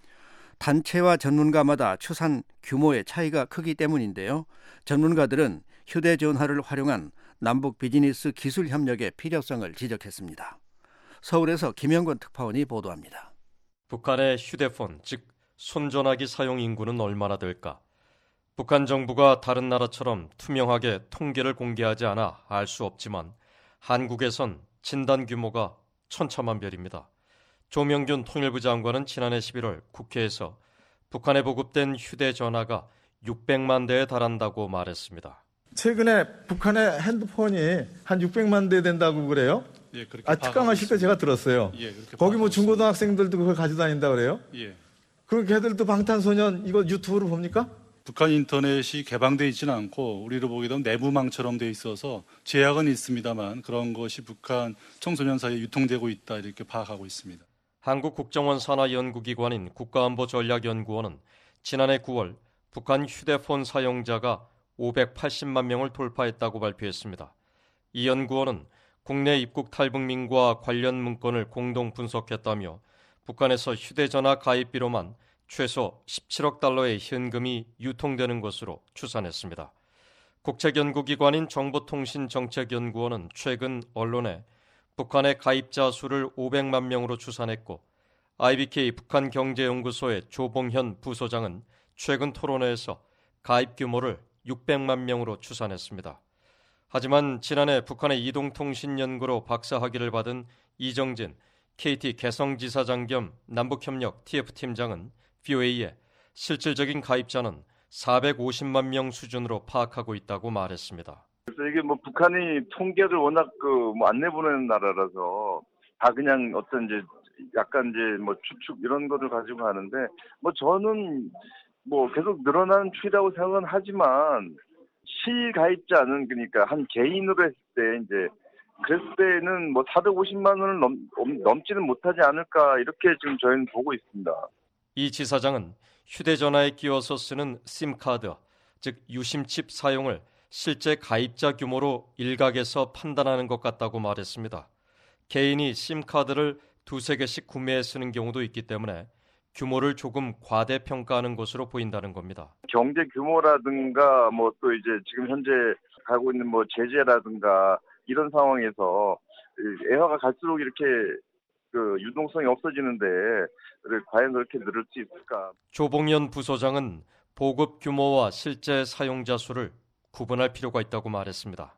단체와 전문가마다 추산 규모의 차이가 크기 때문인데요. 전문가들은 휴대전화를 활용한 남북 비즈니스 기술 협력의 필요성을 지적했습니다. 서울에서 김영권 특파원이 보도합니다. 북한의 휴대폰, 즉 손전화기 사용 인구는 얼마나 될까? 북한 정부가 다른 나라처럼 투명하게 통계를 공개하지 않아 알 수 없지만 한국에선 진단 규모가 천차만별입니다. 조명균 통일부 장관은 지난해 십일월 국회에서 북한에 보급된 휴대전화가 육백만 대에 달한다고 말했습니다. 최근에 북한의 핸드폰이 한 육백만 대 된다고 그래요? 예, 그렇게 아, 특강하실 때 제가 들었어요. 예, 그렇게 거기 뭐 중고등학생들도 그걸 가지고 다닌다 그래요? 예. 그럼 걔들도 방탄소년 이거 유튜브로 봅니까? 북한 인터넷이 개방되어 있지는 않고 우리로 보게 되면 내부망처럼 되어 있어서 제약은 있습니다만 그런 것이 북한 청소년 사이에 유통되고 있다 이렇게 파악하고 있습니다. 한국 국정원 산하 연구기관인 국가안보전략연구원은 지난해 구월 북한 휴대폰 사용자가 오백팔십만 명을 돌파했다고 발표했습니다. 이 연구원은 국내 입국 탈북민과 관련 문건을 공동 분석했다며 북한에서 휴대전화 가입비로만 최소 십칠억 달러의 현금이 유통되는 것으로 추산했습니다. 국책연구기관인 정보통신정책연구원은 최근 언론에 북한의 가입자 수를 오백만 명으로 추산했고 아이비케이 북한경제연구소의 조봉현 부소장은 최근 토론회에서 가입 규모를 육백만 명으로 추산했습니다. 하지만 지난해 북한의 이동통신연구로 박사학위를 받은 이정진 케이티 개성지사장 겸 남북협력 티에프팀장은 브이오에이에 실질적인 가입자는 사백오십만 명 수준으로 파악하고 있다고 말했습니다. 그래서 이게 뭐 북한이 통계를 워낙 그 뭐 안 내보내는 나라라서 다 그냥 어떤 이제 약간 이제 뭐 추측 이런 거를 가지고 하는데 뭐 저는 뭐 계속 늘어나는 추이라고 생각은 하지만 실가입자는 그러니까 한 개인으로 했을 때 이제 그랬을 때는 뭐 사백오십만 원을 넘, 넘지는 못하지 않을까 이렇게 지금 저희는 보고 있습니다. 이 지사장은 휴대전화에 끼워서 쓰는 심카드, 즉 유심칩 사용을 실제 가입자 규모로 일각에서 판단하는 것 같다고 말했습니다. 개인이 심카드를 두세 개씩 구매해 쓰는 경우도 있기 때문에 규모를 조금 과대평가하는 것으로 보인다는 겁니다. 경제 규모라든가 뭐 또 이제 지금 현재 가고 있는 뭐 제재라든가 이런 상황에서 애화가 갈수록 이렇게 그 유동성이 없어지는데 과연 그렇게 늘을 수 있을까? 조봉현 부소장은 보급 규모와 실제 사용자 수를 구분할 필요가 있다고 말했습니다.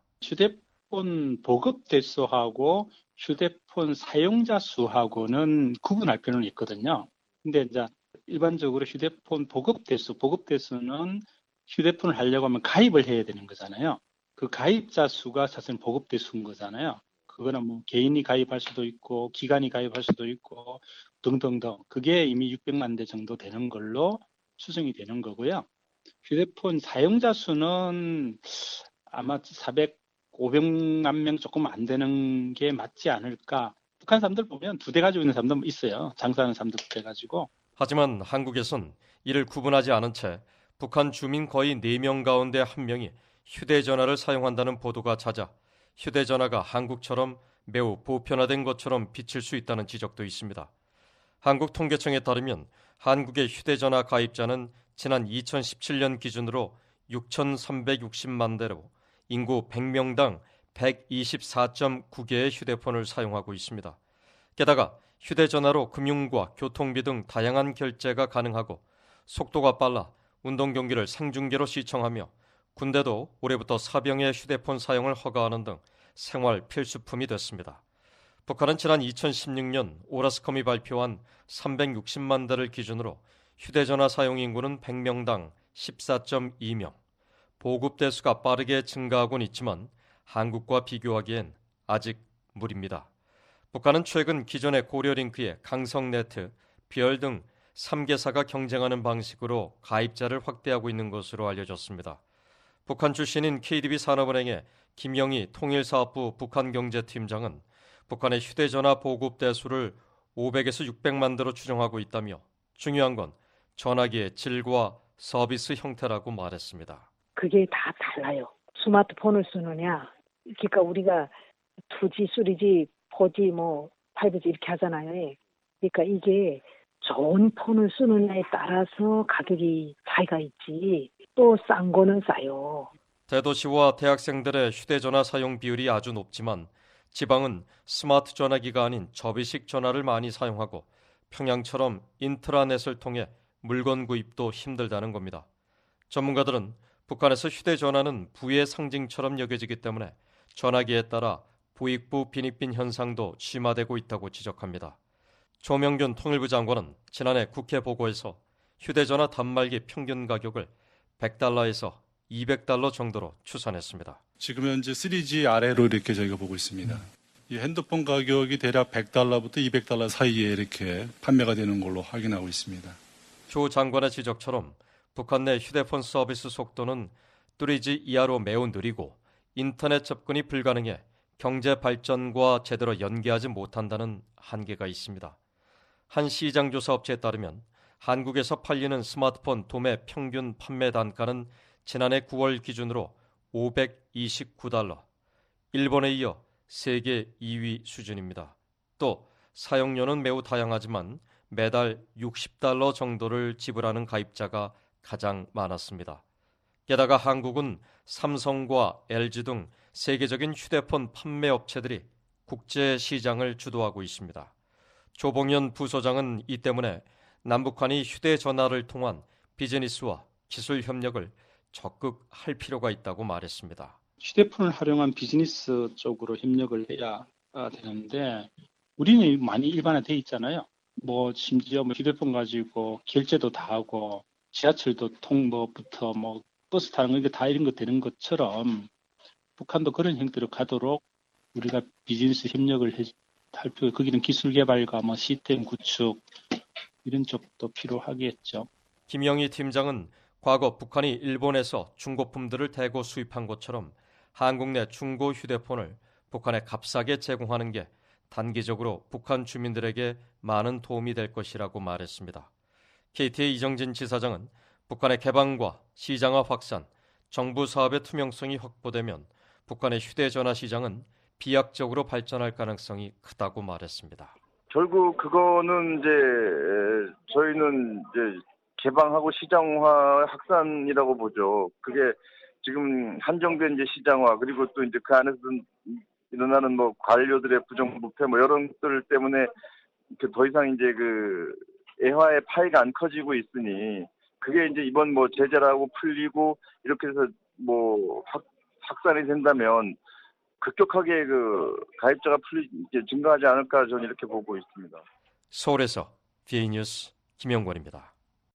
휴대폰 보급 대수하고 휴대폰 사용자 수하고는 구분할 필요는 있거든요. 근데 이제 일반적으로 휴대폰 보급 대수, 보급 대수는 휴대폰을 하려고 하면 가입을 해야 되는 거잖아요. 그 가입자 수가 사실 보급 대수인 거잖아요. 그거는 뭐 개인이 가입할 수도 있고 기관이 가입할 수도 있고 등등등. 그게 이미 육백만 대 정도 되는 걸로 추정이 되는 거고요. 휴대폰 사용자 수는 아마 사백, 오백만 명 조금 안 되는 게 맞지 않을까. 북한 사람들 보면 두 대 가지고 있는 사람도 있어요. 장사하는 사람들 두 대 가지고. 하지만 한국에선 이를 구분하지 않은 채 북한 주민 거의 네 명 가운데 한 명이 휴대전화를 사용한다는 보도가 잦아 휴대전화가 한국처럼 매우 보편화된 것처럼 비칠 수 있다는 지적도 있습니다. 한국통계청에 따르면 한국의 휴대전화 가입자는 지난 이천십칠 년 기준으로 육천삼백육십만 대로 인구 백 명당 백이십사 점 구 개의 휴대폰을 사용하고 있습니다. 게다가 휴대전화로 금융과 교통비 등 다양한 결제가 가능하고 속도가 빨라 운동 경기를 생중계로 시청하며 군대도 올해부터 사병의 휴대폰 사용을 허가하는 등 생활 필수품이 됐습니다. 북한은 지난 이천십육 년 오라스컴이 발표한 삼백육십만 대를 기준으로 휴대전화 사용 인구는 백 명당 십사 점 이 명. 보급 대수가 빠르게 증가하고는 있지만 한국과 비교하기엔 아직 무리입니다. 북한은 최근 기존의 고려링크의 강성네트, 비얼 등 삼 개사가 경쟁하는 방식으로 가입자를 확대하고 있는 것으로 알려졌습니다. 북한 출신인 케이디비 산업은행의 김영희 통일사업부 북한경제팀장은 북한의 휴대전화 보급 대수를 오백에서 육백만 대로 추정하고 있다며 중요한 건 전화기의 질과 서비스 형태라고 말했습니다. 그게 다 달라요. 스마트폰을 쓰느냐, 그러니까 우리가 투지, 쓰리지, 포지, 뭐 파이브지 이렇게 하잖아요. 그러니까 이게 좋은 폰을 쓰느냐에 따라서 가격이 차이가 있지. 또 싼 거는 싸요. 대도시와 대학생들의 휴대전화 사용 비율이 아주 높지만 지방은 스마트 전화기가 아닌 접이식 전화를 많이 사용하고 평양처럼 인트라넷을 통해 물건 구입도 힘들다는 겁니다. 전문가들은 북한에서 휴대전화는 부의 상징처럼 여겨지기 때문에 전화기에 따라 부익부 빈익빈 현상도 심화되고 있다고 지적합니다. 조명균 통일부 장관은 지난해 국회 보고에서 휴대전화 단말기 평균 가격을 백 달러에서 이백 달러 정도로 추산했습니다. 지금 현재 쓰리지 아래로 이렇게 저희가 보고 있습니다. 이 핸드폰 가격이 대략 백 달러부터 이백 달러 사이에 이렇게 판매가 되는 걸로 확인하고 있습니다. 조 장관의 지적처럼 북한 내 휴대폰 서비스 속도는 쓰리지 이하로 매우 느리고 인터넷 접근이 불가능해 경제 발전과 제대로 연계하지 못한다는 한계가 있습니다. 한 시장 조사 업체에 따르면 한국에서 팔리는 스마트폰 도매 평균 판매 단가는 지난해 구월 기준으로 오백이십구 달러, 일본에 이어 세계 이 위 수준입니다. 또 사용료는 매우 다양하지만 매달 육십 달러 정도를 지불하는 가입자가 가장 많았습니다. 게다가 한국은 삼성과 엘지 등 세계적인 휴대폰 판매 업체들이 국제 시장을 주도하고 있습니다. 조봉현 부소장은 이 때문에 남북한이 휴대전화를 통한 비즈니스와 기술 협력을 적극 할 필요가 있다고 말했습니다. 휴대폰을 활용한 비즈니스 쪽으로 협력을 해야 되는데 우리는 많이 일반화돼 있잖아요. 뭐 심지어 뭐 휴대폰 가지고 결제도 다 하고 지하철도 통보부터 뭐 버스 타는 거 다 이런 거 되는 것처럼 북한도 그런 형태로 가도록 우리가 비즈니스 협력을 해, 할 필요. 거기는 기술 개발과 뭐 시스템 구축 이런 쪽도 필요하겠죠. 김영희 팀장은 과거 북한이 일본에서 중고품들을 대거 수입한 것처럼 한국 내 중고 휴대폰을 북한에 값싸게 제공하는 게 단기적으로 북한 주민들에게 많은 도움이 될 것이라고 말했습니다. 케이티의 이정진 지사장은 북한의 개방과 시장화 확산, 정부 사업의 투명성이 확보되면 북한의 휴대전화 시장은 비약적으로 발전할 가능성이 크다고 말했습니다. 결국 그거는 이제 저희는 이제 개방하고 시장화 확산이라고 보죠. 그게 지금 한정된 이제 시장화 그리고 또 이제 그 안에서 일어나는 뭐 관료들의 부정부패 뭐 이런 것들 때문에 더 이상 이제 그 애화의 파이가 안 커지고 있으니 그게 이제 이번 뭐 제재라고 풀리고 이렇게 해서 뭐 확, 확산이 된다면 급격하게 그 가입자가 풀리 이제 증가하지 않을까 저는 이렇게 보고 있습니다. 서울에서 비에이 뉴스 김영권입니다.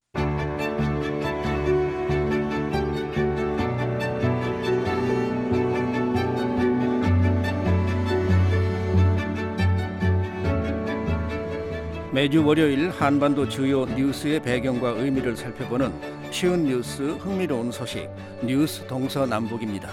매주 월요일 한반도 주요 뉴스의 배경과 의미를 살펴보는 쉬운 뉴스 흥미로운 소식 뉴스 동서남북입니다.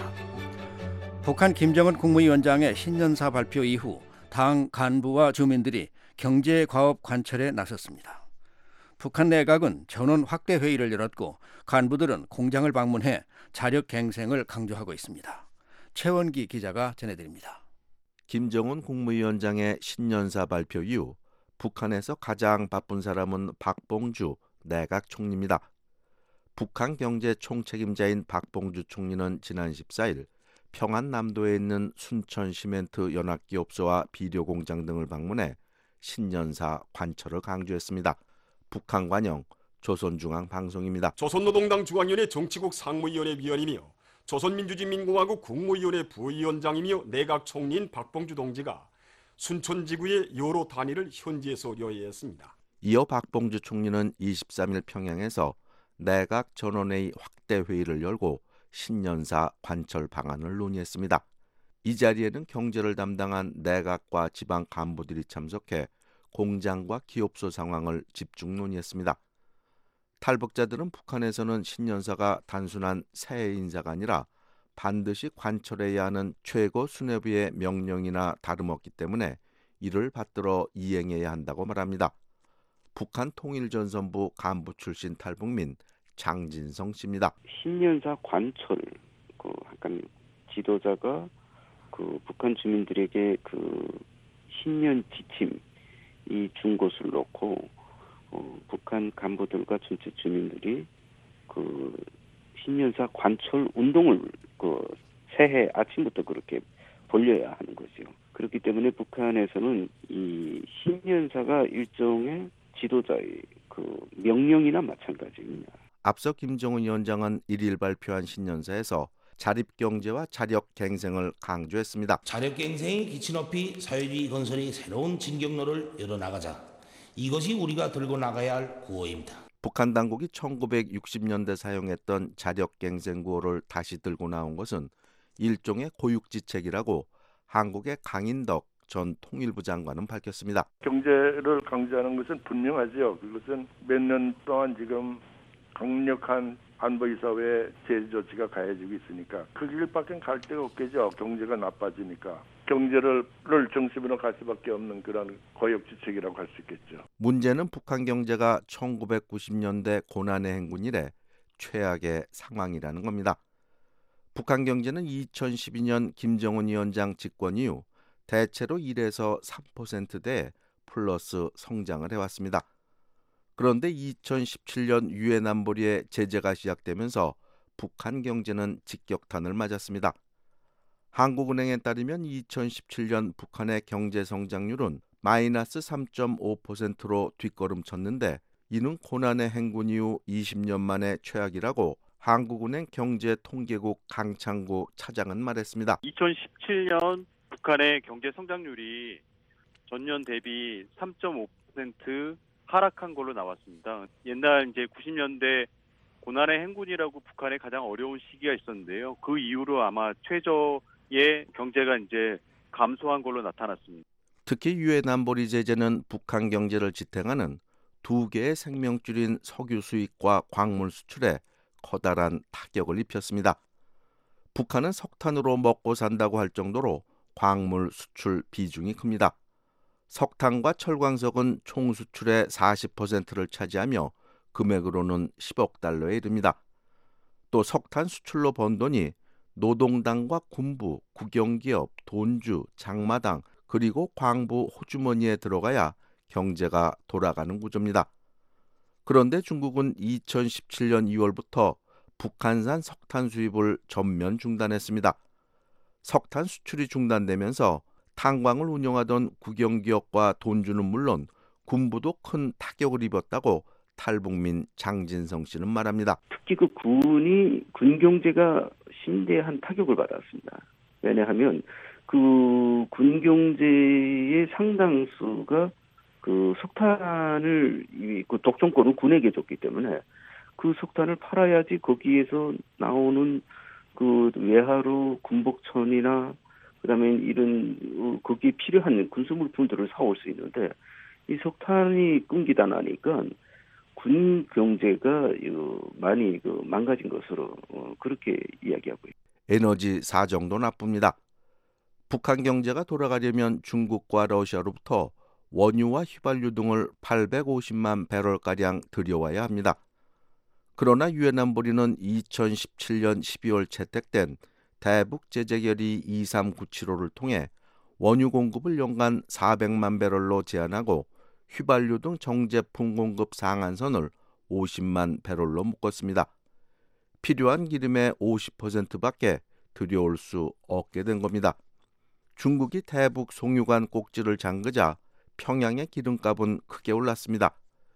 북한 김정은 국무위원장의 신년사 발표 이후 당 간부와 주민들이 경제과업 관철에 나섰습니다. 북한 내각은 전원 확대 회의를 열었고 간부들은 공장을 방문해 자력 갱생을 강조하고 있습니다. 최원기 기자가 전해드립니다. 김정은 국무위원장의 신년사 발표 이후 북한에서 가장 바쁜 사람은 박봉주 내각 총리입니다. 북한 경제 총책임자인 박봉주 총리는 지난 십사일 평안남도에 있는 순천 시멘트 연합기업소와 비료공장 등을 방문해 신년사 관철을 강조했습니다. 북한 관영 조선중앙방송입니다. 조선노동당 중앙위원회 정치국 상무위원회 위원이며 조선민주주의민공화국 국무위원회 부위원장이며 내각 총리인 박봉주 동지가 순천지구의 여러 단위를 현지에서 요해했습니다. 이어 박봉주 총리는 이십삼일 평양에서 내각 전원회의 확대 회의를 열고 신년사 관철 방안을 논의했습니다. 이 자리에는 경제를 담당한 내각과 지방 간부들이 참석해 공장과 기업소 상황을 집중 논의했습니다. 탈북자들은 북한에서는 신년사가 단순한 새해 인사가 아니라 반드시 관철해야 하는 최고 수뇌부의 명령이나 다름없기 때문에 이를 받들어 이행해야 한다고 말합니다. 북한 통일전선부 간부 출신 탈북민 장진성 씨입니다. 신년사 관철, 그 약간 지도자가 그 북한 주민들에게 그 신년 지침 이 준 것을 놓고 어, 북한 간부들과 전체 주민들이 그 신년사 관철 운동을 그 새해 아침부터 그렇게 벌려야 하는 거죠. 그렇기 때문에 북한에서는 이 신년사가 일종의 지도자의 그 명령이나 마찬가지입니다. 앞서 김정은 위원장은 일일 발표한 신년사에서 자립경제와 자력갱생을 강조했습니다. 자력갱생의 기치 높이 사회주의 건설의 새로운 진경로를 열어나가자. 이것이 우리가 들고 나가야 할 구호입니다. 북한 당국이 천구백육십 년대 사용했던 자력갱생 구호를 다시 들고 나온 것은 일종의 고육지책이라고 한국의 강인덕 전 통일부 장관은 밝혔습니다. 경제를 강조하는 것은 분명하죠. 그것은 몇 년 동안 지금 강력한 안보이사회 제재 조치가 가해지고 있으니까 그 길밖에 갈 데가 없겠죠. 경제가 나빠지니까. 경제를 중심으로 갈 수밖에 없는 그런 고육지책이라고 할 수 있겠죠. 문제는 북한 경제가 천구백구십 년대 고난의 행군 이래 최악의 상황이라는 겁니다. 북한 경제는 이천십이 년 김정은 위원장 집권 이후 대체로 일에서 삼 퍼센트대 플러스 성장을 해왔습니다. 그런데 이천십칠 년 유엔 안보리의 제재가 시작되면서 북한 경제는 직격탄을 맞았습니다. 한국은행에 따르면 이천십칠 년 북한의 경제 성장률은 마이너스 삼 점 오 퍼센트로 뒷걸음쳤는데 이는 고난의 행군 이후 이십 년 만에 최악이라고 한국은행 경제통계국 강창구 차장은 말했습니다. 이천십칠 년 북한의 경제 성장률이 전년 대비 삼 점 오 퍼센트 하락한 걸로 나왔습니다. 옛날 이제 구십 년대 고난의 행군이라고 북한에 가장 어려운 시기가 있었는데요. 그 이후로 아마 최저의 경제가 이제 감소한 걸로 나타났습니다. 특히 유엔 안보리 제재는 북한 경제를 지탱하는 두 개의 생명줄인 석유 수입과 광물 수출에 커다란 타격을 입혔습니다. 북한은 석탄으로 먹고 산다고 할 정도로 광물 수출 비중이 큽니다. 석탄과 철광석은 총 수출의 사십 퍼센트를 차지하며 금액으로는 십억 달러에 이릅니다. 또 석탄 수출로 번 돈이 노동당과 군부, 국영기업, 돈주, 장마당 그리고 광부 호주머니에 들어가야 경제가 돌아가는 구조입니다. 그런데 중국은 이천십칠 년 이월부터 북한산 석탄 수입을 전면 중단했습니다. 석탄 수출이 중단되면서 탄광을 운영하던 국영기업과 돈주는 물론 군부도 큰 타격을 입었다고 탈북민 장진성 씨는 말합니다. 특히 그 군이 군 경제가 심대한 타격을 받았습니다. 왜냐하면 그 군 경제의 상당수가 그 석탄을 그 독점권을 군에게 줬기 때문에 그 석탄을 팔아야지 거기에서 나오는 그 외화로 군복천이나 그다음에 이런 거기에 필요한 군수물품들을 사올 수 있는데 이 석탄이 끊기다 나니까 군 경제가 많이 그 망가진 것으로 그렇게 이야기하고 있습니다. 에너지 사정도 나쁩니다. 북한 경제가 돌아가려면 중국과 러시아로부터 원유와 휘발유 등을 팔백오십만 배럴가량 들여와야 합니다. 그러나 유엔 안보리는 이천십칠 년 십이월 채택된 대북 제재 결의 이삼구칠오를 통해 원유 공급을 연간 사백만 배럴로 제한하고 휘발유 등 정제품 공급 상한선을 오십만 배럴로 묶었습니다. 필요한 기름의 오십 퍼센트밖에 들여올 수 없게 된 겁니다. 중국이 대북 송유관 꼭지를 잠그자 평양의 기름값은 크게 올랐습니다.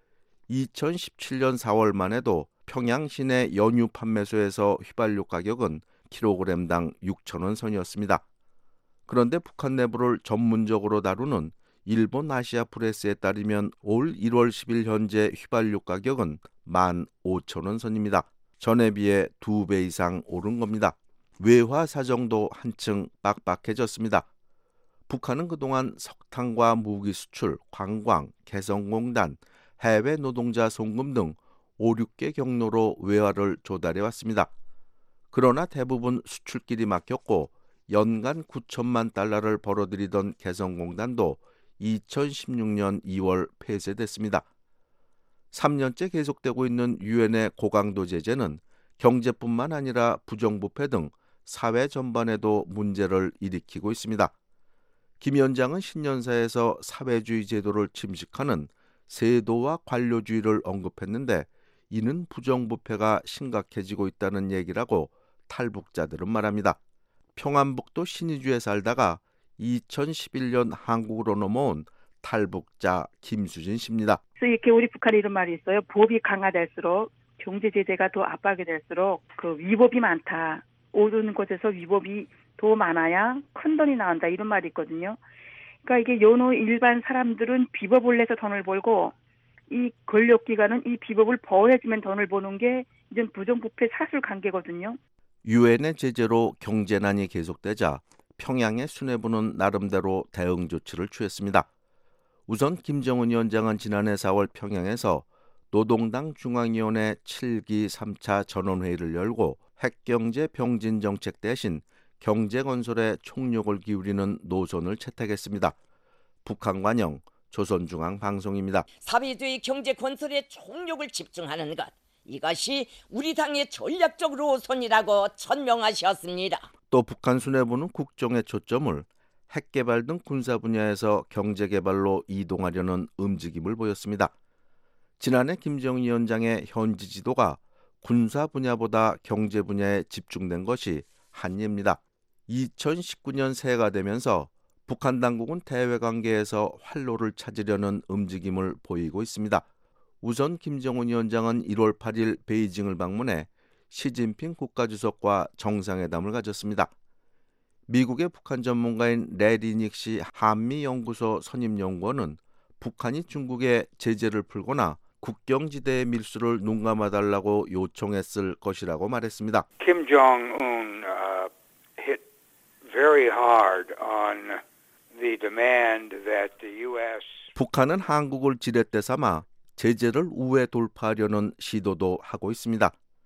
이천십칠 년 사월만 해도 평양 시내 연유 판매소에서 휘발유 가격은 킬로그램당 육천 원 선이었습니다. 그런데 북한 내부를 전문적으로 다루는 일본 아시아 프레스에 따르면 올 일월 십일 현재 휘발유 가격은 만 오천 원 선입니다. 전에 비해 두 배 이상 오른 겁니다. 외화 사정도 한층 빡빡해졌습니다. 북한은 그동안 석탄과 무기 수출, 관광, 개성공단, 해외 노동자 송금 등 오, 육 개 경로로 외화를 조달해왔습니다. 그러나 대부분 수출길이 막혔고 연간 구천만 달러를 벌어들이던 개성공단도 이천십육 년 이월 폐쇄됐습니다. 삼 년째 계속되고 있는 유엔의 고강도 제재는 경제뿐만 아니라 부정부패 등 사회 전반에도 문제를 일으키고 있습니다. 김 위원장은 신년사에서 사회주의 제도를 침식하는 세도와 관료주의를 언급했는데 이는 부정부패가 심각해지고 있다는 얘기라고 탈북자들은 말합니다. 평안북도 신의주에 살다가 이천십일 년 한국으로 넘어온 탈북자 김수진 씨입니다. 이렇게 우리 북한에 이런 말이 있어요. 법이 강화될수록 경제 제재가 더 압박이 될수록 그 위법이 많다. 오는 곳에서 위법이 더 많아야 큰 돈이 나온다. 이런 말이 있거든요. 그러니까 이게 여느 일반 사람들은 비법을 내서 돈을 벌고 이 권력기관은 이 비법을 보호해주면 돈을 버는 게 이제 부정부패 사술 관계거든요. 유엔의 제재로 경제난이 계속되자 평양의 수뇌부는 나름대로 대응 조치를 취했습니다. 우선 김정은 위원장은 지난해 사월 평양에서 노동당 중앙위원회 칠 기 삼 차 전원회의를 열고 핵경제 병진 정책 대신 경제 건설에 총력을 기울이는 노선을 채택했습니다. 북한 관영 조선중앙방송입니다. 사회주의 경제 건설에 총력을 집중하는 것, 이것이 우리 당의 전략적 노선이라고 천명하셨습니다. 또 북한 수뇌부는 국정의 초점을 핵개발 등 군사 분야에서 경제개발로 이동하려는 움직임을 보였습니다. 지난해 김정은 위원장의 현지 지도가 군사 분야보다 경제 분야에 집중된 것이 한이입니다. 이천십구 년 새해가 되면서 북한 당국은 대외 관계에서 활로를 찾으려는 움직임을 보이고 있습니다. 우선 김정은 위원장은 일월 팔일 베이징을 방문해 시진핑 국가주석과 정상회담을 가졌습니다. 미국의 북한 전문가인 레리 닉시 한미연구소 선임연구원은 북한이 중국에 제재를 풀거나 국경지대의 밀수를 눈감아달라고 요청했을 것이라고 말했습니다. Kim Jong-un uh, hit very hard on the demand that the U S 북한은 한국을 지렛대 삼아 제재를 우회 돌파하려는 시도도 하고 있습니다.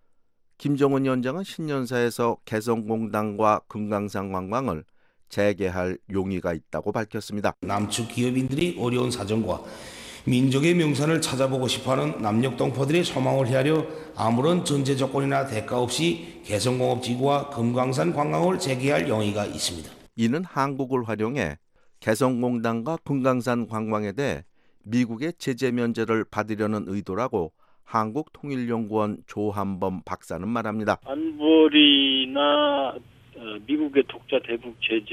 김정은 위원장은 신년사에서 개성공단과 금강산 관광을 재개할 용의가 있다고 밝혔습니다. 남측 기업인들이 어려운 사정과 민족의 명산을 찾아보고 싶어하는 남녘동포들의 소망을 헤아려 아무런 전제 조건이나 대가 없이 개성공업지구와 금강산 관광을 재개할 용의가 있습니다. 이는 한국을 활용해 개성공단과 금강산 관광에 대해 미국의 제재 면제를 받으려는 의도라고 한국통일연구원 조한범 박사는 말합니다. 안보리나 미국의 독자 대북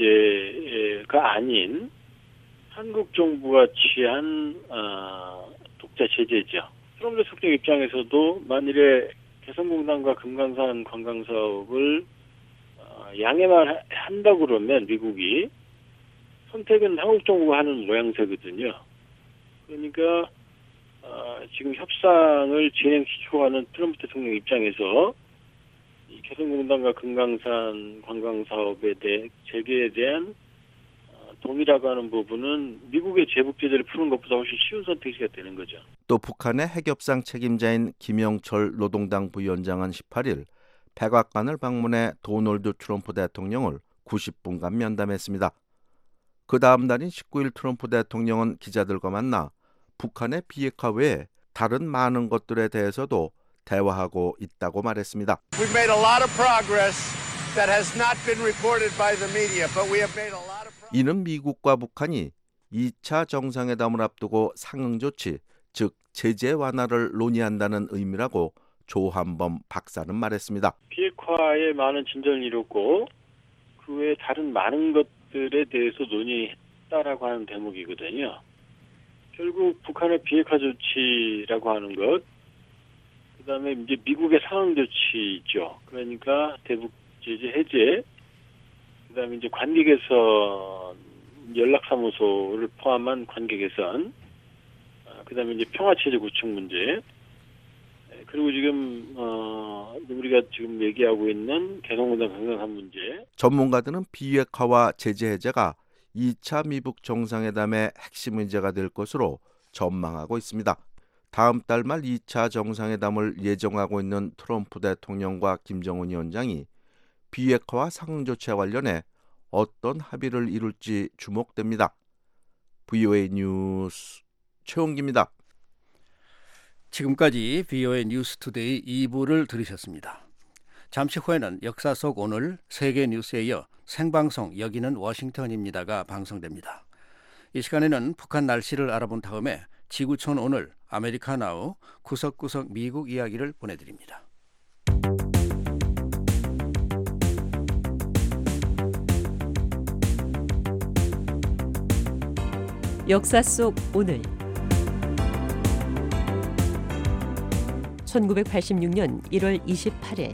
제재가 아닌 한국 정부가 취한 어, 독자 제재죠. 트럼프 대통령 입장에서도 만일에 개성공단과 금강산 관광사업을 어, 양해만 한다고 그러면 미국이 선택은 한국 정부가 하는 모양새거든요. 그러니까 어, 지금 협상을 진행시켜가는 트럼프 대통령 입장에서 이 개성공단과 금강산 관광사업에 대해 재개에 대한 동의라고 하는 부분은 미국의 제북 제재를 푸는 것보다 훨씬 쉬운 선택지가 되는 거죠. 또 북한의 핵협상 책임자인 김영철 노동당 부위원장은 십팔일 백악관을 방문해 도널드 트럼프 대통령을 구십 분간 면담했습니다. 그 다음 날인 십구일 트럼프 대통령은 기자들과 만나 북한의 비핵화 외에 다른 많은 것들에 대해서도 대화하고 있다고 말했습니다. We've made a lot of progress that has not been reported by the media, but we have made a lot of 이는 미국과 북한이 이 차 정상회담을 앞두고 상응 조치, 즉 제재 완화를 논의한다는 의미라고 조한범 박사는 말했습니다. 비핵화에 많은 진전을 이뤘고 그 외에 다른 많은 것들에 대해서 논의했다라고 하는 대목이거든요. 결국 북한의 비핵화 조치라고 하는 것, 그다음에 이제 미국의 상응 조치죠. 그러니까 대북 제재 해제, 그다음에 이제 관계 개선, 연락사무소를 포함한 관계 개선, 그다음에 이제 평화체제 구축 문제, 그리고 지금 어, 우리가 지금 얘기하고 있는 개성공단 금강산 문제. 전문가들은 비핵화와 제재 해제가 이 차 미북 정상회담의 핵심 문제가 될 것으로 전망하고 있습니다. 다음 달 말 이 차 정상회담을 예정하고 있는 트럼프 대통령과 김정은 위원장이 비핵화와 상응 조치와 관련해 어떤 합의를 이룰지 주목됩니다. 브이오에이 뉴스 최홍기입니다. 지금까지 브이오에이 뉴스투데이 이 부를 들으셨습니다. 잠시 후에는 역사 속 오늘 세계 뉴스에 이어 생방송 여기는 워싱턴입니다가 방송됩니다. 이 시간에는 북한 날씨를 알아본 다음에 지구촌 오늘 아메리카 나우 구석구석 미국 이야기를 보내드립니다. 역사 속 오늘 천구백팔십육 년 일월 이십팔일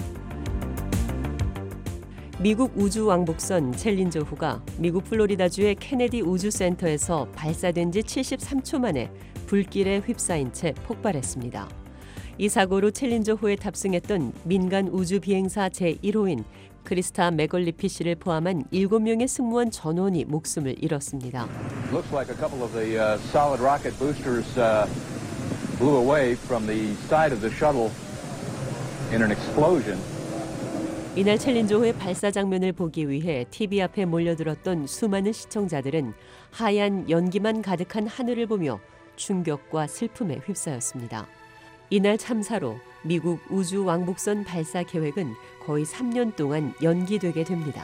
미국 우주왕복선 챌린저호가 미국 플로리다주의 케네디 우주센터에서 발사된 지 칠십삼 초 만에 불길에 휩싸인 채 폭발했습니다. 이 사고로 챌린저호에 탑승했던 민간 우주 비행사 제일 호인 크리스타 맥걸리피 씨를 포함한 일곱 명의 승무원 전원이 목숨을 잃었습니다. Looks like a couple of the uh, solid rocket boosters uh, blew away from the side of the shuttle in an explosion. 이날 챌린저호의 발사 장면을 보기 위해 티비 앞에 몰려들었던 수많은 시청자들은 하얀 연기만 가득한 하늘을 보며 충격과 슬픔에 휩싸였습니다. 이날 참사로 미국 우주 왕복선 발사 계획은 거의 삼 년 동안 연기되게 됩니다.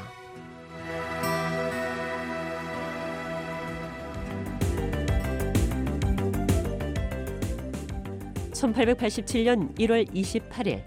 천팔백팔십칠 년 일월 이십팔일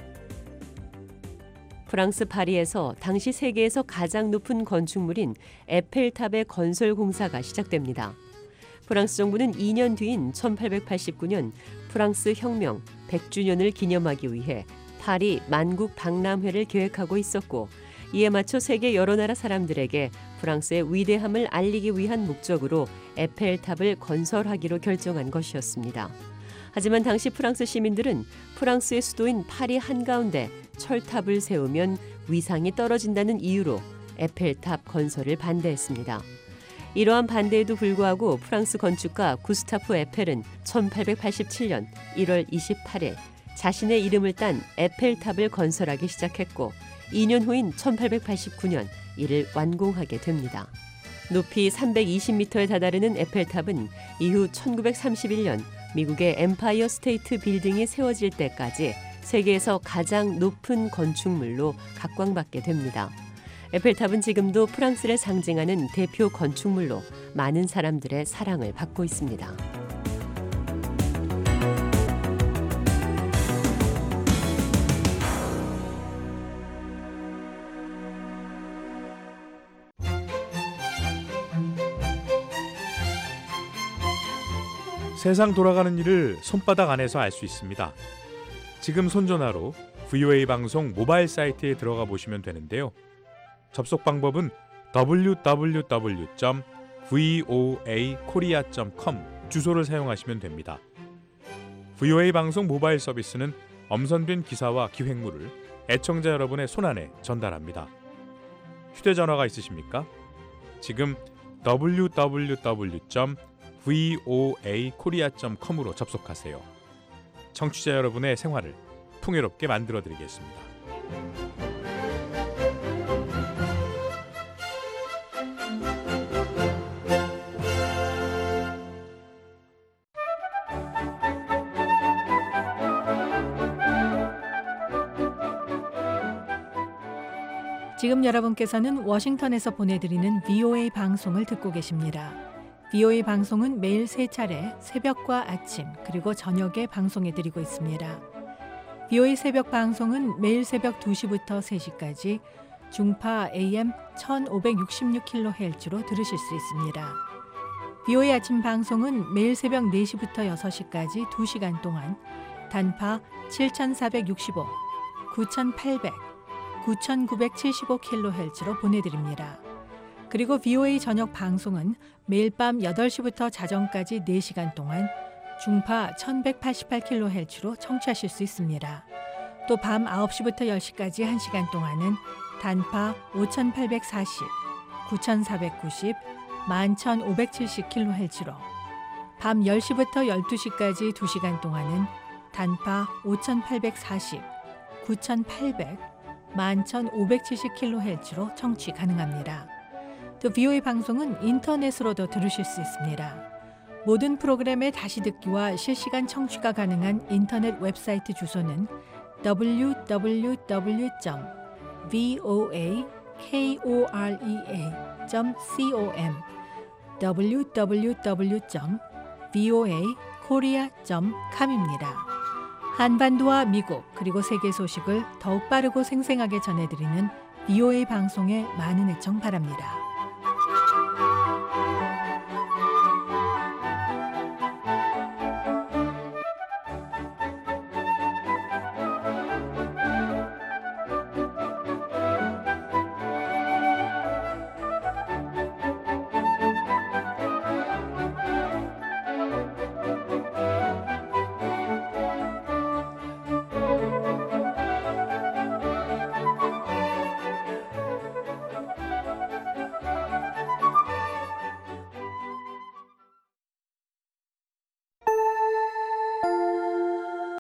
프랑스 파리에서 당시 세계에서 가장 높은 건축물인 에펠탑의 건설 공사가 시작됩니다. 프랑스 정부는 이 년 뒤인 천팔백팔십구 년 프랑스 혁명 백 주년을 기념하기 위해 파리 만국 박람회를 계획하고 있었고, 이에 맞춰 세계 여러 나라 사람들에게 프랑스의 위대함을 알리기 위한 목적으로 에펠탑을 건설하기로 결정한 것이었습니다. 하지만 당시 프랑스 시민들은 프랑스의 수도인 파리 한가운데 철탑을 세우면 위상이 떨어진다는 이유로 에펠탑 건설을 반대했습니다. 이러한 반대에도 불구하고 프랑스 건축가 구스타프 에펠은 천팔백팔십칠 년 일월 이십팔일 자신의 이름을 딴 에펠탑을 건설하기 시작했고, 이 년 후인 천팔백팔십구 년 이를 완공하게 됩니다. 높이 삼백이십 미터에 다다르는 에펠탑은 이후 천구백삼십일 년 미국의 엠파이어 스테이트 빌딩이 세워질 때까지 세계에서 가장 높은 건축물로 각광받게 됩니다. 에펠탑은 지금도 프랑스를 상징하는 대표 건축물로 많은 사람들의 사랑을 받고 있습니다. 세상 돌아가는 일을 손바닥 안에서 알 수 있습니다. 지금 손전화로 브이오에이 방송 모바일 사이트에 들어가 보시면 되는데요. 접속 방법은 더블유 더블유 더블유 점 브이오에이 코리아 점 컴 주소를 사용하시면 됩니다. 브이오에이 방송 모바일 서비스는 엄선된 기사와 기획물을 애청자 여러분의 손안에 전달합니다. 휴대전화가 있으십니까? 지금 더블유 더블유 더블유 점 브이오에이 코리아 점 컴으로 접속하세요. 청취자 여러분의 생활을 풍요롭게 만들어드리겠습니다. 지금 여러분께서는 워싱턴에서 보내드리는 브이오에이 방송을 듣고 계십니다. 브이오에이 방송은 매일 세 차례 새벽과 아침 그리고 저녁에 방송해드리고 있습니다. 브이오에이 새벽 방송은 매일 새벽 두 시부터 세 시까지 중파 에이엠 천오백육십육 킬로헤르츠로 들으실 수 있습니다. 브이오에이 아침 방송은 매일 새벽 네 시부터 여섯 시까지 두 시간 동안 단파 칠천사백육십오, 구천팔백, 구천구백칠십오 킬로헤르츠로 보내드립니다. 그리고 브이오에이 저녁 방송은 매일 밤 여덟 시부터 자정까지 네 시간 동안 중파 천백팔십팔 킬로헤르츠로 청취하실 수 있습니다. 또 밤 아홉 시부터 열 시까지 한 시간 동안은 단파 오천팔백사십, 구천사백구십, 만 천오백칠십 킬로헤르츠로, 밤 열 시부터 열두 시까지 두 시간 동안은 단파 오천팔백사십, 구천팔백, 만 천오백칠십 킬로헤르츠로 청취 가능합니다. 또 브이오에이 방송은 인터넷으로도 들으실 수 있습니다. 모든 프로그램의 다시 듣기와 실시간 청취가 가능한 인터넷 웹사이트 주소는 더블유 더블유 더블유 점 브이오에이 코리아 점 컴 더블유 더블유 더블유 점 브이오에이 코리아 점 컴입니다. 한반도와 미국 그리고 세계 소식을 더욱 빠르고 생생하게 전해드리는 브이오에이 방송에 많은 애청 바랍니다.